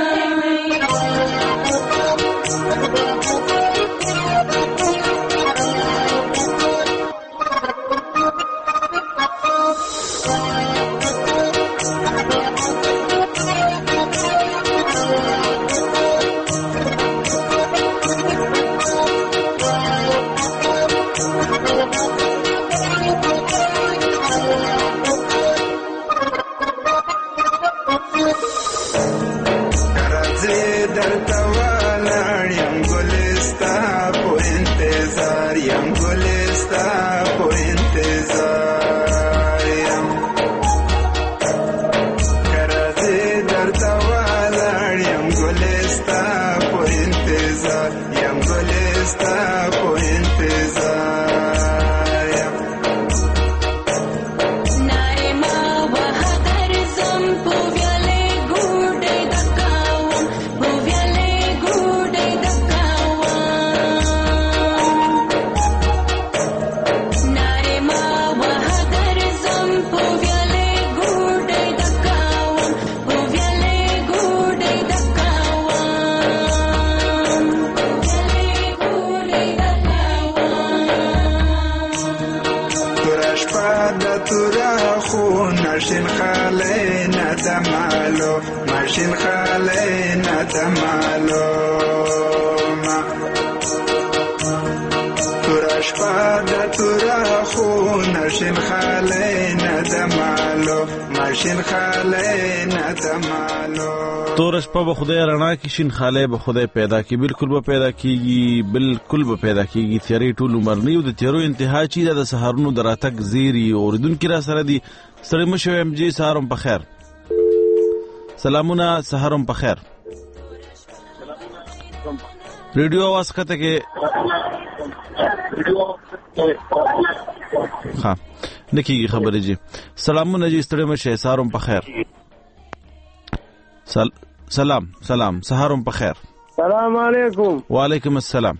Speaker 12: کرځې درته ولاړ یم ګلستا په انتظار یم ګلستا په انتظار یم کرځې درته ولاړ یم ګلستا په انتظار یم ګلستا په انتظار یم
Speaker 16: ناره ما وهدر زم په ویاله ګوډې دکاوم په ویاله ګوډې دکاوم ناره ما وهدر زم په ویاله ګوډې دکاوم په ویاله ګوډې دکاوم ویاله ګوډې دکاوم
Speaker 12: تورش پاد تورا خو نشین خاله ندمالو ماشین خاله ندمالو ما تورش پاد تورا خو نشین خاله ندمالو ماشین خاله ندمالو.
Speaker 1: تورش په خدای رڼا کې شین خاله به خدای پیدا کی بالکل به پیدا کیږي بالکل به پیدا کیږي. تیری ټول عمر نه یو د تیرو انتها چی د سحرونو دراتک زیری اوریدونکو را سره دی. ستړي مشو ام جی سهارم په خیر. سلامونه سهارم په خیر. ریډیو आवाज کته کې ها نکیږي خبرې جی. سلامونه جی ستړي مشه سهارم په خیر. سل... سلام سلام سهارم په خیر.
Speaker 17: سلام علیکم.
Speaker 1: وعلیکم السلام.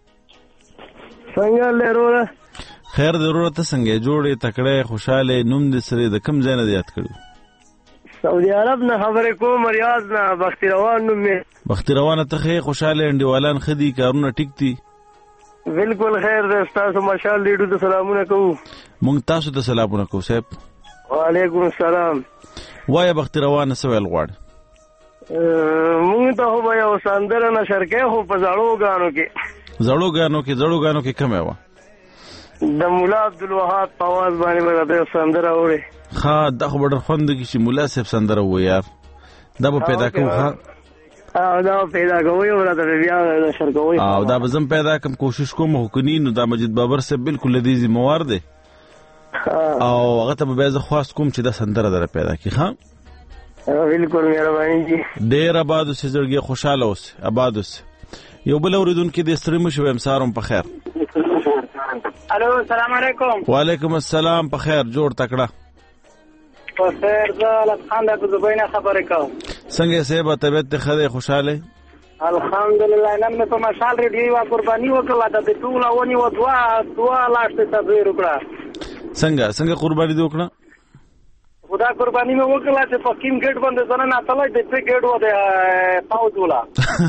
Speaker 17: څنګه لروره؟
Speaker 1: خیر ضرورت څنګه جوړې تکړه خوشاله نوم دې سره د کم ځای نه یاد کړو؟
Speaker 17: سعودي عرب نه خبرې کوم، ریاض نه. بختي روان نوم می.
Speaker 1: بختي روانه ته خوشاله انډیوالان خدي کارونه ټیک دي؟
Speaker 17: بالکل خیر ده. تاسو ماشال لیډو ته سلامونه کوو.
Speaker 1: مونږ تاسو ته سلامونه کوو صاحب.
Speaker 17: وعلیکم السلام.
Speaker 1: وای بختي روانه سوال غواړ.
Speaker 17: مونږ ته هو یو سندره نشر کې خو په زړو غانو کې
Speaker 1: زړو غانو کې زړو غانو کې کومه و؟
Speaker 17: د مولا عبدالوهاب په आवाज باندې به سندره وره.
Speaker 1: ها دا خو ډېر خوند کې چې مولا صاحب سندره و یار. دا به پیدا کوم ها.
Speaker 17: او دا پیدا کوي ورته بیا نشر کوي.
Speaker 1: او دا به زم پیدا کوم کوشش کوم هکنی نو دا مجید بابر صاحب بالکل لذیذ موار دی. او هغه ته به زه خواست کوم چې دا سندره در پیدا کی. ها
Speaker 17: بالکل مهرباني جی.
Speaker 1: ډېر آباد اوسې زړګي خوشاله اوسې آباد اوسې. یو بل اوریدونکو د ستړي مشو امسارم په خیر.
Speaker 17: الو السلام علیکم.
Speaker 1: وعلیکم السلام په خیر جوړ تکړه.
Speaker 17: په خیر زه خان د زبینه خبرې کوم.
Speaker 1: څنګه سیبه طبیعت ته خدای خوشاله؟
Speaker 17: الحمدلله. نن مې په مشال ریډیو وا قرباني وکړه د ټول ونی و دوا دوا لاشه تبریر وکړه.
Speaker 1: څنګه څنګه قرباني وکړه؟
Speaker 17: خدا قرباني مې وکړه چې په کیم ګټ باندې ځنه نه تلای د پی ګټ و د پاوز ولا.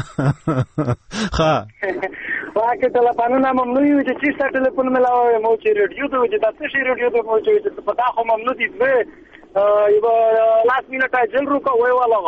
Speaker 1: ها
Speaker 17: واکه ټلیفون نه ممنوع وي چې چیرته ټلیفون ملاوي مو چې ریډیو ته وځي د څه ریډیو ته مو چې په دا خو ممنوع دي به یو لاس مینټ اجل روکا وای والا.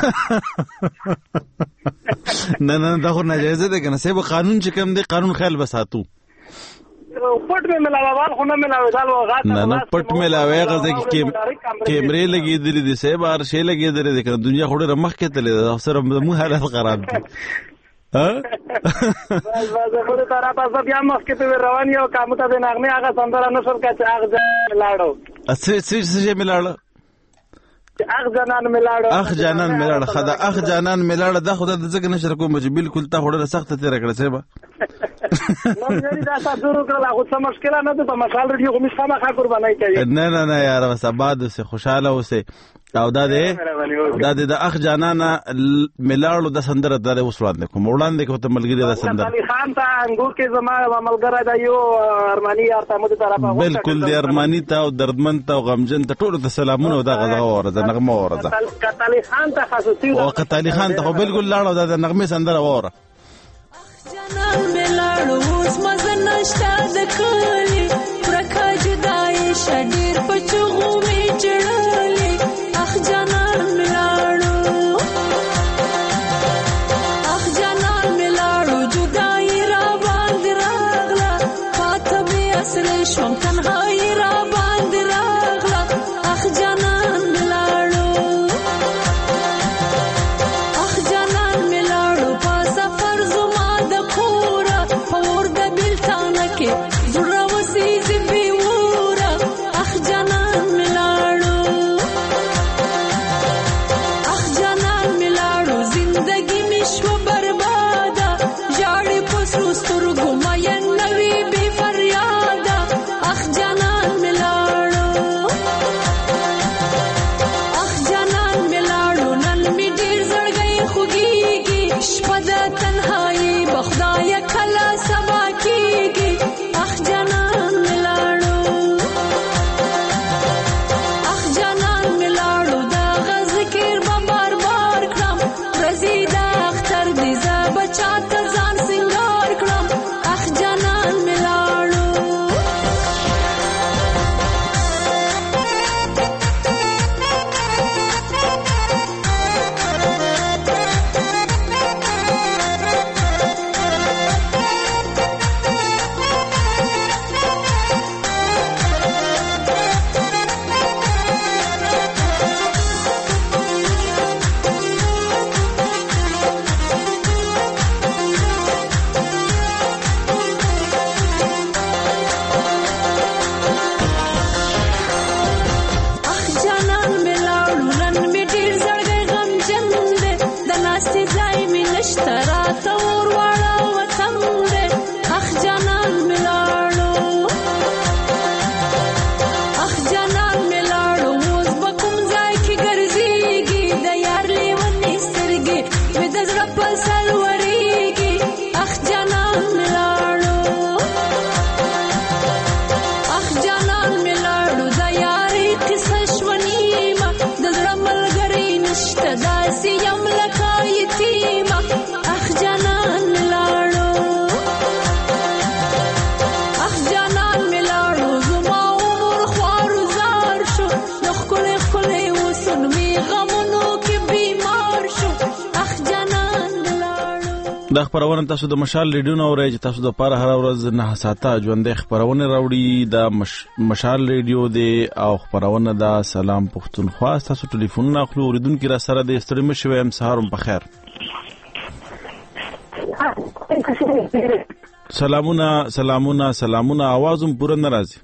Speaker 1: نه نه دا خو ناجایز ده کنه سبه قانون چې کوم دی قانون خیال بساتو.
Speaker 17: پټ مې ملاوال خو نه ملاوي دال وغات
Speaker 1: نه نه پټ ملاوي غزه کې کیمرې لګېدلې دي سه بار شي لګېدلې دي کنه دنیا خو ډېر مخ کې تلې ده سره مو حالت خراب دي. ها
Speaker 17: بس بس په طرف تاسو بیا مخ کې په روان یو کوم ته د نغمه هغه سندره نشل کچ هغه لاړو.
Speaker 1: اڅ څه څه ملاړو؟
Speaker 17: اخ جانان ملاړو.
Speaker 1: اخ جانان ملاړو. خدا اخ جانان ملاړو دا خدای د ځګ نشر کوم چې بالکل تا وړه سخت تیر کړه سبا.
Speaker 17: نو یی دا تاسو وکړه خو څه مشکل نه ده په مشال ریډیو کوم څه ما قربانای کوي.
Speaker 1: نه نه نه یار بس آباد اوسه خوشاله اوسه. او دا دې دا دې د اخ جانان ملاړو د سندره د وسوړاندې کوم وړاندې کوته ملګری د سندره.
Speaker 17: علي خان ته انګور کې زما ملګری دا یو ارمانی یار ته مو طرفه
Speaker 1: بالکل دی ارمانی ته او دردمن ته او غمجن ته ټول ته سلامونه دا غزا اورځه نغمه اورځه.
Speaker 17: کتالی خان ته خاصتي
Speaker 1: او کتالی خان ته بالکل لاړو دا نغمه سندره وره.
Speaker 16: جانان ملاړو اوس مزه نشته د کلی پرکا جدای شډیر پچغو می چړلې. اخ جانان ملاړو اخ جانان ملاړو جدای را باندې راغلا پاته به اصل شوم تنهایی را باندې راغلا. اخ جانان ملاړو اخ جانان ملاړو په سفر زما د خورا اور د بلتانه کې زړه وسی زبي ورا. اخ جانان ملاړو اخ جانان ملاړو زندگی مشو برباده جاړې پسرو سترګو مې نوي بي فریاده. اخ جانان ملاړو اخ جانان ملاړو نن می ډیر زړګي خوږيږي شپه د تنهایی بخدای کلا سبا کیږي. اخ جانان ملاړو اخ جانان ملاړو دا غذکر به بار بار کړم رزیدا اختر دې ز بچا ته ځان سنگار کړم. اخ جانان ملاړو
Speaker 1: دا خبرونه تاسو د مشال ریډیو نو اورئ چې تاسو د پاره هر ورځ نه ساته ژوندې خبرونه راوړي د مش... مشال ریډیو دی او خبرونه دا سلام پښتونخوا. تاسو ټلیفون نه اخلو اوریدونکو را سره د ستړي مشوي هم سهارم په خیر. سلامونه سلامونه سلامونه आवाज هم پوره ناراضي.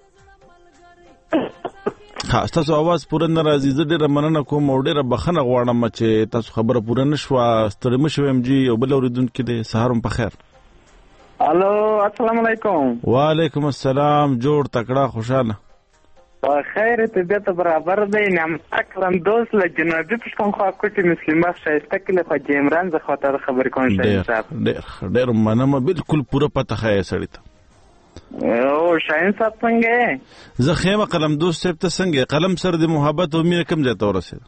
Speaker 1: ها تاسو आवाज پوره ناراضي. زه ډیره مننه کوم او ډیره بخنه غواړم چې تاسو خبره پوره نشوه. ستړي مشوي ام جی او بل اوریدونکو د سهارم په خیر.
Speaker 18: الو السلام علیکم.
Speaker 1: وعلیکم السلام. جوړ تکړه خوشاله
Speaker 18: په خیر طبیعت برابر دی. نعمت اکرم دوست له جنوبي پښتونخوا کوټي مسلمه شایسته کله په جیمران زه خاطر خبر کوم شاید صاحب.
Speaker 1: ډیر ډیر مننه. بالکل پوره پته خای سړی ته.
Speaker 18: او شاین صاحب څنګه؟
Speaker 1: زه خیمه قلم دوست صاحب ته څنګه قلم سره د محبت او مینه کم ځای ته ورسېد؟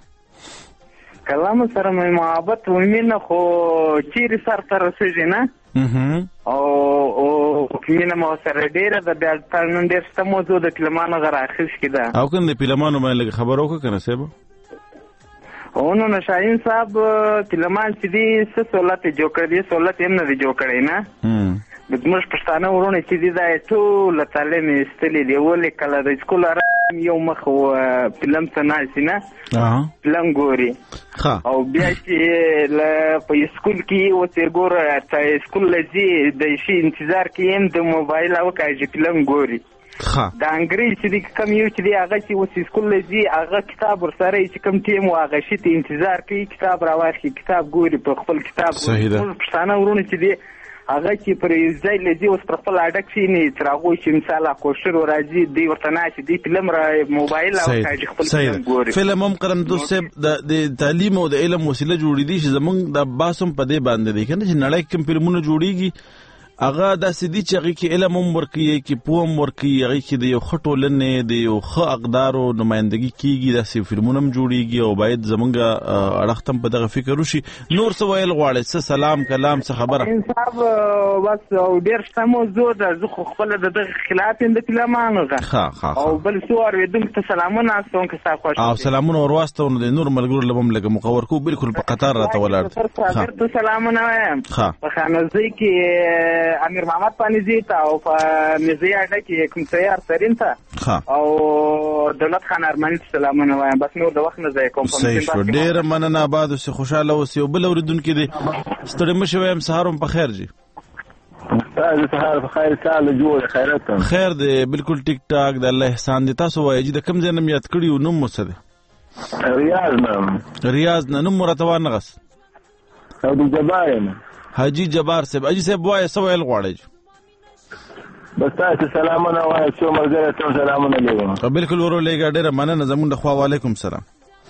Speaker 18: قلم سره مې محبت او مینه خو چیرې سر ته رسېږي نه او او مینه مو سره ډېره ده. بیا نن ډېر شته موضوع د فلمانو غره اخیستې ده. او
Speaker 1: کوم د فلمانو باندې لږ خبر وکړه که نه صاحب؟
Speaker 18: او نو شاهین صاحب فلمان چې دي څه سہولت یې جوړ کړی دی، سہولت یې هم نه دی جوړ کړی نه. زموږ پښتانه ورونه چې دي دا یې ټول تعلیم یې ایستلي دي. ولې کله د سکول یو مخ فلم ته ناستي نه فلم ګوري او بیا چې په سکول کې اوس یې ګوره ته سکول له ځي د شي انتظار کې هم د موبایل وکړي چې فلم ګوري. د انګریز چې د کم یو چې دی هغه چې اوس سکول له ځي هغه کتاب ورسره چې کم ټیم و هغه شي ته انتظار کوي کتاب راواخلي کتاب ګوري په خپل کتاب. پښتانه ورونه چې دی هغه چې پر ځای لذي اوس پر خپل اډک شي نه ترغو چې مثال کوشر راځي دی ورته نه چې دی فلم را موبایل او کاږي خپل فلم ګوري.
Speaker 1: فلم هم قرم دوست د تعلیم او د علم وسیله جوړې دي چې زمونږ د باسم په دې باندې دي کنه چې نړۍ کوم فلمونه جوړيږي هغه د سدي چې هغه کې علم هم ورکي کې پوم ورکي هغه کې د یو خټو لنه د یو خ اقدار او نمائندګي کیږي د سی فلمونه هم جوړيږي او باید زمونږ اړختم په دغه فکر وشي. نور څه ویل غواړي؟ څه سلام کلام څه خبره؟
Speaker 18: انصاف بس او ډیر څه موضوع ده. زه خو خپل د دغه خلاف اند فلمانو غا
Speaker 1: ها ها
Speaker 18: او بل څوار وې دم ته سلامونه استون که تاسو خوښ
Speaker 1: او سلامونه ورواستو د نور ملګرو لبم لګه مقور کو بالکل په قطار راته ولاړ.
Speaker 18: ها ته سلامونه وایم. په خانزي کې امیر محمد پانیزی ته او په مزیا کې کوم تیار سرین ته او دولت خان ارمنی ته سلامونه وایم. بس نور د وخت نه ځای کوم
Speaker 1: صحیح شو. ډیر مننه. آباد اوسې خوشاله اوسې او بل اوریدونکو دي ستړي مشي وایم سهارم په خیر جی.
Speaker 19: تاسو سهار په خیر ساله جوړ خیرت
Speaker 1: خیر دی. بالکل ټیک ټاک د الله احسان دي. تاسو وایي چې د کوم ځای نه یاد کړیو نوم مو څه دی؟
Speaker 19: ریاض نه
Speaker 1: ریاض نه نوم مرتبه نه غس
Speaker 19: او د جبار نه
Speaker 1: حاجی جبار صاحب. اجي صاحب وایي څه ویل غواړي؟
Speaker 19: بس تاسو سلامونه وایي چې مرګره ته سلامونه لیږم.
Speaker 1: بالکل ورو لیږه ډیره مننه زمونږ د خوا. وعلیکم السلام.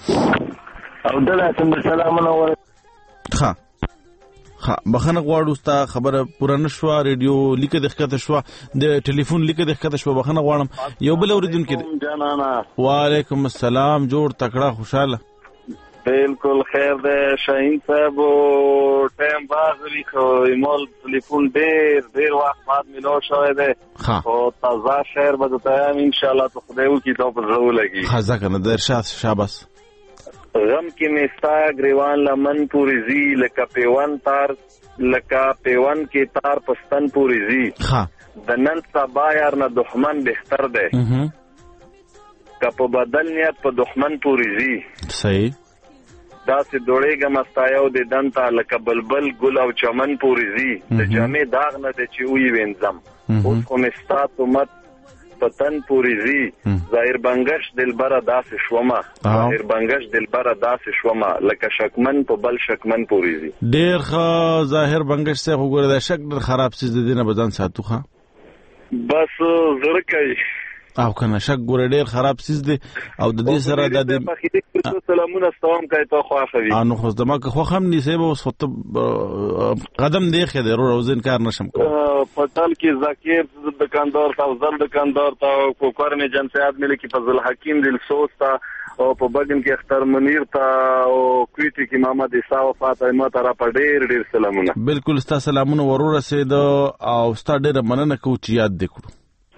Speaker 19: او دلته تم سلامونه وایي.
Speaker 1: ها ها بخنه غواړو ستا خبره پوره نشوه. ریډیو لیکه د ښکته شوه د ټلیفون لیکه د ښکته شوه. بخنه غواړم. یو بل اوریدونکو دی. وعلیکم السلام. جوړ تکړه خوشاله
Speaker 20: بالکل خیر دی شاهین صاحب. ټایم باغلی خو ایمول ټلیفون ډیر ډیر وخت بعد ملو شوی دی او تازه شعر به ته ان شاء الله ته خدای وکړي ته په زړه ولګي.
Speaker 1: خزه کنه د ارشاد شاباس.
Speaker 20: غم کې مستا گریوان لمن پوری زی لکه پیوان تار لکه پیوان کې تار پستان پوری زی. د نن سبا یار نه دښمن بهتر دی که په بدل نیت په دښمن پوری زی.
Speaker 1: صحیح.
Speaker 20: دا سي دوړېګه مستایو د دنتا لکه بلبل ګل او چمن پوری زی. د جامې داغ نه د چې وی وینځم اوس خو مستا تومت پتن پوری زی. ظاهر بنگش دلبره داسې شومه ظاهر بنگش دلبره داسې شومه لکه شکمن په بل شکمن پوری زی.
Speaker 1: ډیر ښه ظاهر بنگش څخه وګوره د شک ډیر خراب سیز د دینه بدن ساتو ښه
Speaker 20: بس زړه کوي
Speaker 1: او کنه شک ګوره ډیر خراب سیز دی او د دې سره د
Speaker 20: سلامونه ستوم کوي ته خو اخوي
Speaker 1: انو خو دما که خو هم نيسه به وسط قدم دی خې د روزن کار نشم کو
Speaker 20: پټال کې ذکر دکاندار تا زل دکاندار تا کو کارنه جنسیات ملي کې فضل حکیم دل سوستا او په بګن کې اختر منیر تا او کویټي کې محمد عیسی او فاطمه ترا په ډیر ډیر سلامونه.
Speaker 1: بالکل ستا سلامونه ورور رسید او ستا ډیر مننه کو چې یاد دکړو.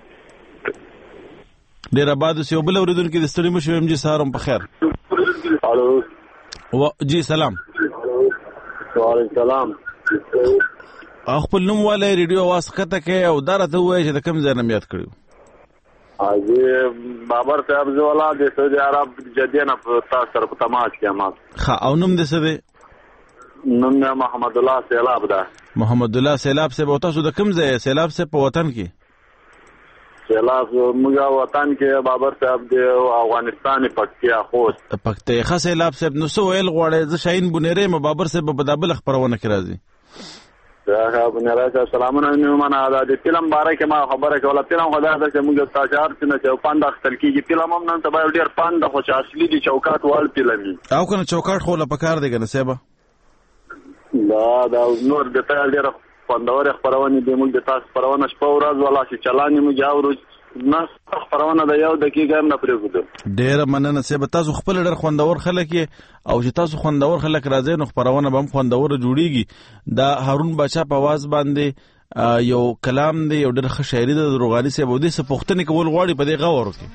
Speaker 1: ډیر آباد اوسې. بل اوریدونکو کې د ستړي مشو ام جی سهارم په خیر.
Speaker 20: الو
Speaker 1: و جی سلام.
Speaker 20: وعلیکم السلام.
Speaker 1: خپل نوم والے ریډیو आवाज کته کې او درته وایي چې د کوم ځای نه یاد کړو
Speaker 20: حاجی بابر صاحب زولا د سعودي عرب جدينا په تاسو سره په تماس کې ما
Speaker 1: ها او نوم دې څه دی
Speaker 20: نوم محمد الله سیلاب ده
Speaker 1: محمد الله سیلاب سے بہت سو د کوم ځای سیلاب سے په وطن کې
Speaker 20: سیلاب موږ وطن کې بابر صاحب د افغانستان پکتیا خوست
Speaker 1: پکتیا سیلاب سے نو سو ویل غوړې ز شاهین بنيره م بابر سے په بدابل خبرونه کې راځي
Speaker 20: دا بنيره سلامونه نیومانه د فلم باره کې ما خبره کوله فلم خدای د چې موږ تاجار چې نه پاند اختل کېږي فلم هم نن سبا ډیر پاند خو چې اصلي دي چوکاټ وال فلمي
Speaker 1: او کنه چوکاټ خو لا پکار دی کنه سبا
Speaker 20: دا دا نور د ټال ډیر پاندور خبرونه دي موږ د تاسو خبرونه شپه ورځ ولا چې چلانې موږ جاورو نه خبرونه د یو دقیقه هم نه پرېږدو
Speaker 1: ډیر مننه سبا تاسو خپل ډیر خوندور خلک او چې تاسو خوندور خلک راځي نو خبرونه به هم خوندور جوړیږي دا هارون بچا په आवाज باندې یو کلام دی یو ډېر ښه شاعري د روغالي صاحب ودی څه پښتني کول غواړي په دې غور کې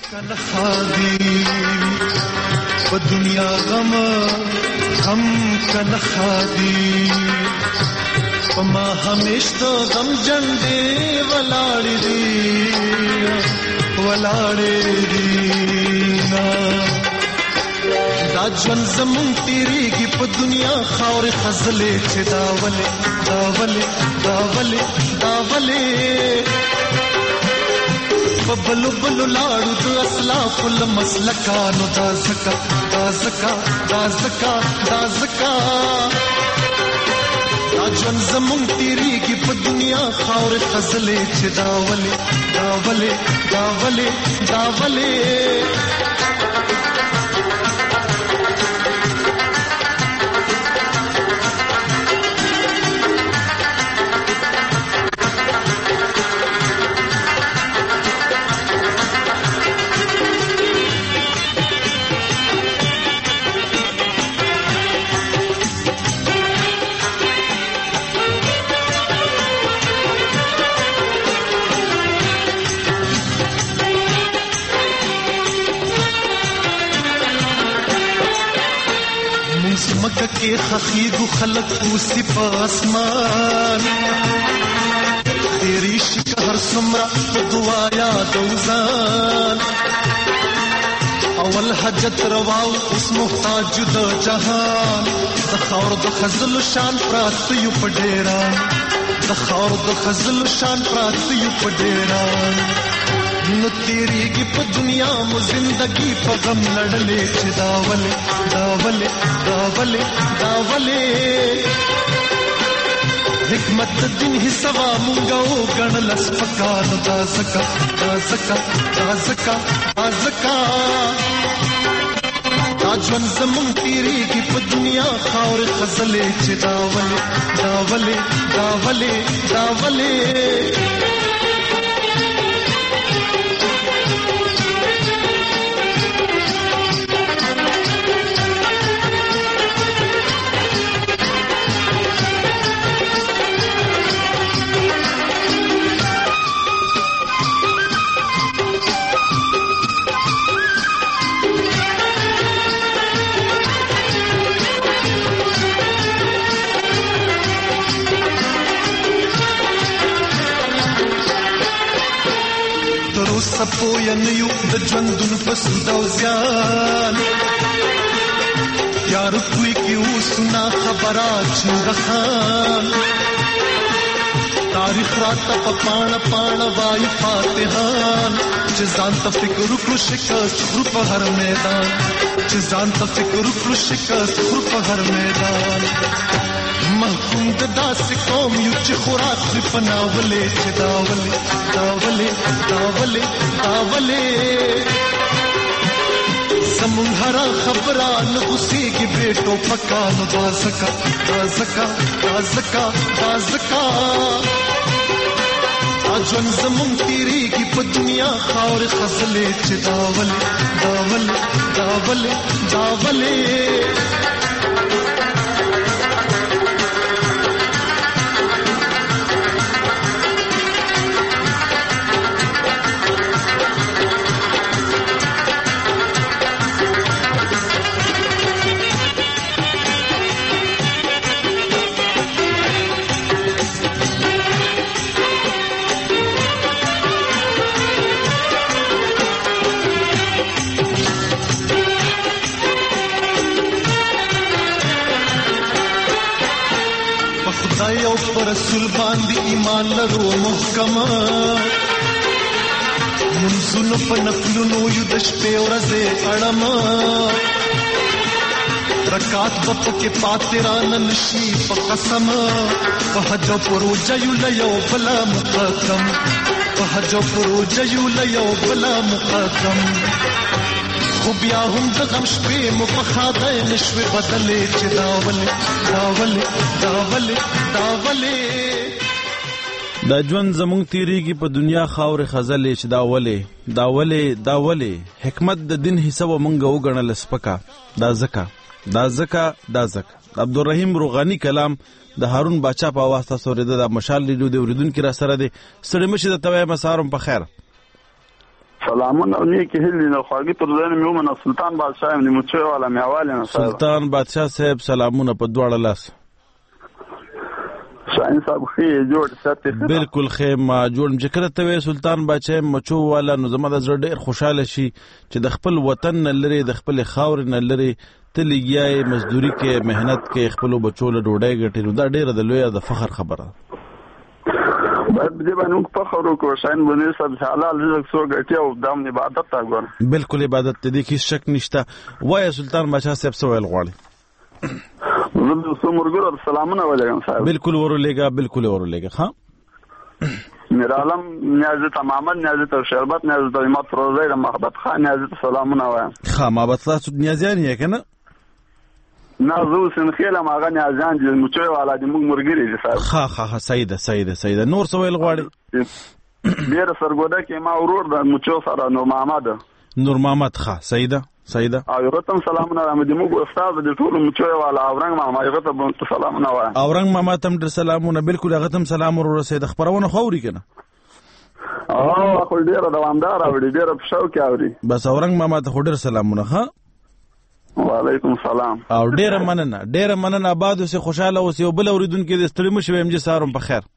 Speaker 12: په دنیا غم هم کله خادي پما همیشه غم جنډې ولاړې دي ولاړې دي دا ژوند زمون تیریږي په دنیا خاورې خزلې چې دا ولې دا ولې دا ولې دا ولې په بلو بلو لاړو د اسلاف المسلکانو دا زکا دا زکا دا زکا دا زکا دا ژوند زمون تیریږي په دنیا خاورې خزلې چې دا ولې دا ولې دا ولې دا ولې مکه کې خخیګو خلق اوسې په اسمان تیری شهر سمرا په دعا یادوزان اول حجت رواو اوس محتاج د جهان د خاور د خزل شان پراست یو په ډیرا د خاور د خزل شان پراست یو په ډیرا نو تیریږي په دنیا مو زندگی په غم لړلې چې دا ولې دا ولې دا ولې دا ولې حکمت دین حسابا مونږه او ګڼل سپکانو دا زکا دا زکا دا زکا دا زکا دا ژوند زمون تیریږي په دنیا خاورې خزلې چې دا ولې دا ولې دا ولې دا ولې سپو ینیو د ژوندون په سود او زیان یار کوي کی وسنا خبرات څنګه خان تاریخ راته په پاڼه پاڼه وای فاتحان چې ځان ته فکر وکړو شکست خور په هر میدان چې ځان ته فکر وکړو شکست خور په هر میدان محکوم د داسې قوم یو چې خوراک خوري په ناولې چې دا ولې دا ولې دا ولې دا ولې زمون هر خبره نه اوسېږي بیٹو پکا نو دا زکا دا زکا دا زکا دا زکا ژوند زمون تیریږي په دنیا خاورې خزلې چې دا ولې دا ولې دا ولې دا ولې یو پر رسول باندې ایمان لرو محکمه منځونو په نفلونو یو د شپې ورځې اړمه رکات بپ کې پاتې رانه نشي په قسم په حج پروژه یو لیو بلا مقدم په حج پروژه یو لیو بلا مقدم خو بیا هم د غم شپې مو په خاده نشوي بدلې چې داولې داولې داولې داولې
Speaker 1: دا ژوند زمونږ تیریږي په دنیا خاورې خزلې چې داولې داولې داولې حکمت د دین حصہ و مونږ وګڼل سپکا دا زکا دا زکا دا زکا عبدالرحیم روغانی کلام د هارون باچا په واسطه سوریده د مشال ریډیو د اوریدونکو را سره دی ستړي مشه د توای مسارم په خیر
Speaker 19: سلامونه او نیکی هلی نو خواږي پر ځای مې ومنه سلطان بادشاہ مې مچوي والا میواله نه
Speaker 1: سلطان بادشاہ صاحب سلامونه په دواړه لاس
Speaker 19: شاین صاحب خې جوړ ساتي
Speaker 1: بالکل خې ما جوړ ذکر ته وې سلطان بادشاہ مچو والا نو زما د زړه ډېر خوشاله شي چې د خپل وطن نه لري د خپل خاور نه لري تلګیای مزدوري کې مهنت کې خپل بچو له ډوډۍ ګټي نو دا ډېر د لوی د فخر خبره
Speaker 19: باید دې باندې فخر وکړو شاین باندې سب حلال رزق سو ګټي او دام عبادت تا ګور
Speaker 1: بالکل عبادت دې کې شک نشته وای سلطان بادشاہ صاحب سوال غواړي
Speaker 19: زه سو مرګور سلامونه ولګم صاحب
Speaker 1: بالکل ورولېګا بالکل ورولېګا ها
Speaker 19: میر عالم نیازت محمد نیازت شربت نیازت امام فروزی محبت خان نیازت سلامونه وایم
Speaker 1: ها محبت تاسو نیازیان یې کنه
Speaker 19: نازو سنخیله ماغه نیازیان دي مچوي والا دي موږ مرګري دي صاحب
Speaker 1: ها ها ها سیده سیده سیده نور سوال غواړي
Speaker 19: ډیر سرګوده کې ما ورور د مچو سره نور محمد
Speaker 1: نور محمد ها سیده سیده
Speaker 19: او رتم سلامونه وایم دي موږ استاد دي ټول مچوي والا اورنګ ما یو ته سلامونه وایم
Speaker 1: اورنګ ما تم در سلامونه بالکل هغه تم سلام ورور سید خبرونه خوري کنه
Speaker 19: او خو ډیر دوامدار او ډیر په شو کې اوري
Speaker 1: بس اورنګ ما ته خو ډیر سلامونه ها
Speaker 19: وعلیکم سلام
Speaker 1: او ډیر مننه ډیر مننه آباد اوسه خوشاله اوسه او بل اوریدونکو د ستړي مشو ام جی سارم په خیر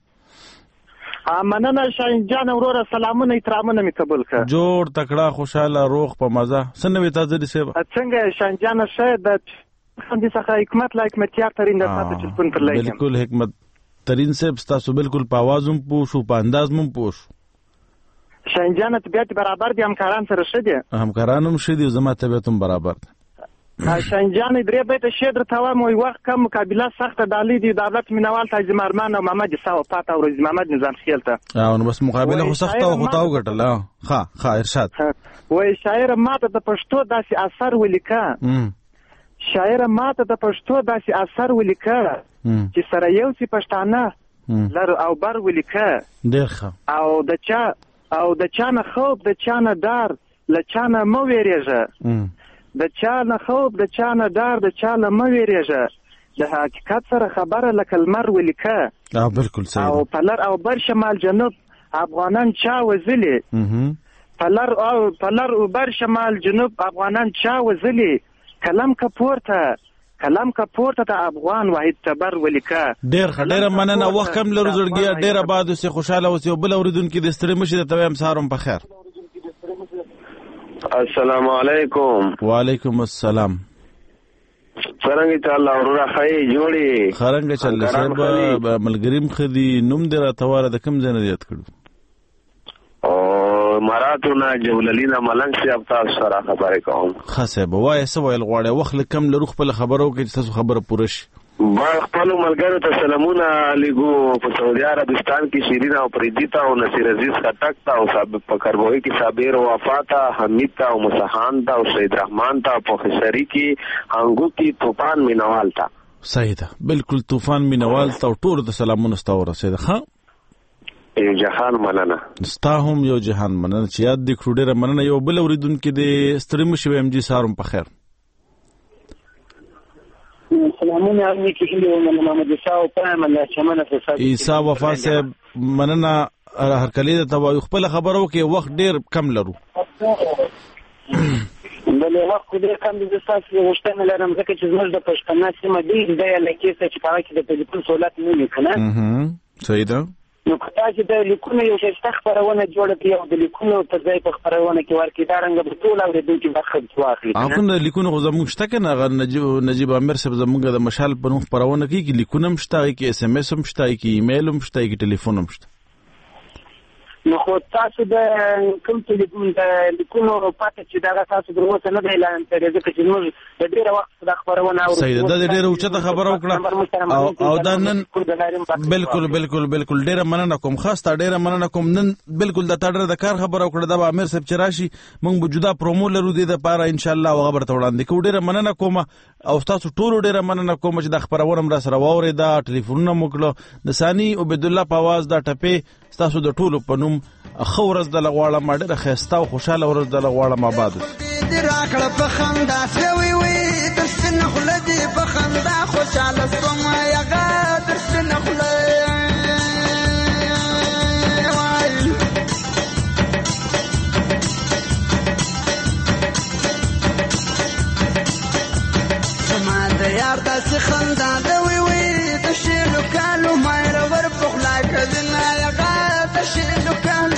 Speaker 21: مننه شاین جان وروره سلامونه احترامونه می قبول کړ
Speaker 1: جوړ تکړه خوشاله روغ په مزه سنوي تاسو دي سیب
Speaker 21: څنګه شاین جان شه د خندي څخه حکمت لایک متیار ترين د تاسو چلپون پر لایک
Speaker 1: بالکل حکمت ترين سیب تاسو بالکل په आवाजوم پوښو په انداز مم پوښ
Speaker 21: شاین جان طبيعت برابر دي همکاران سره شه دي
Speaker 1: همکارانم شه دي زما طبيعتم برابر
Speaker 21: شاین جان درې بیت شیدر توا مو وخت کم مقابله سخت دالی دی دولت مینوال تاج مرمان او محمد صاحب پات او رئیس محمد نظام خیلته
Speaker 1: او نو بس مقابله خو سخت او غتاو غټل ها ها ارشاد
Speaker 21: وای شاعر ماته د پښتو داسې اثر ولیکا شاعر ماته د پښتو داسې اثر ولیکا چې سره یو سی پښتانه لر او بر ولیکا
Speaker 1: ډیر ښه
Speaker 21: او د چا او د چا نه خوب د چا نه دار ل چا نه مو ویریږه د چا نه خوب د چا نه دار د چا نه مو ویریږه د حقیقت سره خبره لکه المر ولیکه
Speaker 1: اه بالکل صحیح
Speaker 21: او پلر او بر شمال جنوب افغانان چا وزلی پلر او پلر او بر شمال جنوب افغانان چا وزلی کلم کپورته کلم کپورته ته افغان واحد تبر ولیکه
Speaker 1: ډیر ډیر مننه وخت کم لرو زړګیا ډیر آباد اوسه خوشاله اوسه بل اوریدونکو د ستړي مشه د تویم سارم په خیر
Speaker 20: السلام علیکم
Speaker 1: وعلیکم السلام
Speaker 20: څنګه تعالی اورا خای جوړي
Speaker 1: خرنګ چل صاحب ملګریم خدي نوم دره تواره د کم ځنه یاد کړو
Speaker 20: او مراتونه جوللینا ملنګ صاحب تاسو سره خبرې کوم
Speaker 1: خاصه بوای سوال غواړي وخت کم لرو خپل خبرو کې تاسو خبره پوره شي
Speaker 20: ما خپل ملګرو ته سلامونه لګو په سعودي عربستان کې شیرین او پریدیتا او نصیر عزیز خټک تا او صاحب پکربوي کې صابر وفاتا حمید تا او مسحان تا او سید رحمان تا په خسری کې هنګو کې طوفان مینوال تا
Speaker 1: صحیح ده بالکل طوفان مینوال تا ټول د سلامونه ستو رسید ها
Speaker 20: یو جهان مننه
Speaker 1: ستاهم یو جهان مننه چې یاد دې کړو ډېر مننه یو بل اوریدونکو د ستړي مشو ام جی سارم په خیر
Speaker 15: سلامونه علی کې هلو محمد عیسی او پایم الله چمنه فساد
Speaker 1: عیسی وفا صاحب مننه هر کله ته وایو خپل خبرو کې وخت ډیر کم لرو
Speaker 15: بل وخت ډیر کم دي تاسو غوښتنه لرم ځکه چې زموږ د پښتنه سیمه دی د لکه چې پاره کې د ټلیفون سہولت نه وي کنه
Speaker 1: صحیح ده
Speaker 15: نو که تاسو د لیکونو یو ښایسته خپرونه جوړه کړئ او د لیکونو پر ځای په خپرونه کې ورکړئ دا رنګه به ټول اورېدونکي برخه واخلي.
Speaker 1: هغه لیکونه خو زموږ شته که نه؟ هغه نجیب عامر صاحب زموږ د مشال په نوم خپرونه کوي کې لیکونه هم شته، کې اس ام اس هم شته، کې ایمیل هم شته، کې ټلیفون هم شته.
Speaker 15: نو خو تاسو د کوم ټلیفون د لیکونو پاته چې دغه تاسو د اوسه نه دی اعلان کړی ځکه چې موږ د ډېره وخت د خبرونه اورو.
Speaker 1: صحیح ده، د ډېره اوچته خبره وکړه او او دا نن بالکل بالکل بالکل ډېره مننه کوم، خاص ته ډېره مننه کوم. نن بالکل د تاډر د کار خبره وکړه د عامر صاحب چې راشي موږ به جدا پرومو لرو د لپاره ان شاء الله هغه برته وړاندې کوو. ډېره مننه کوم او تاسو ټول ډېره مننه کوم چې د خبرونه را سره واوري دا ټلیفونونه موکړه د ثاني عبد الله په आवाज دا ټپه تاسو د ټولو په نوم خو ورځ د لغواړه ما ډېره ښایسته او خوشحاله ورځ د لغواړه ما باد
Speaker 12: دې راکړه په خندا سوي وي د سپین خوله دې په خندا خوشحاله سوم یغه د سپین خوله زما د یار داسې خندا ده وي وي د شیلو کالو مایره ور په خوله کړنه یغه د شیلو کالو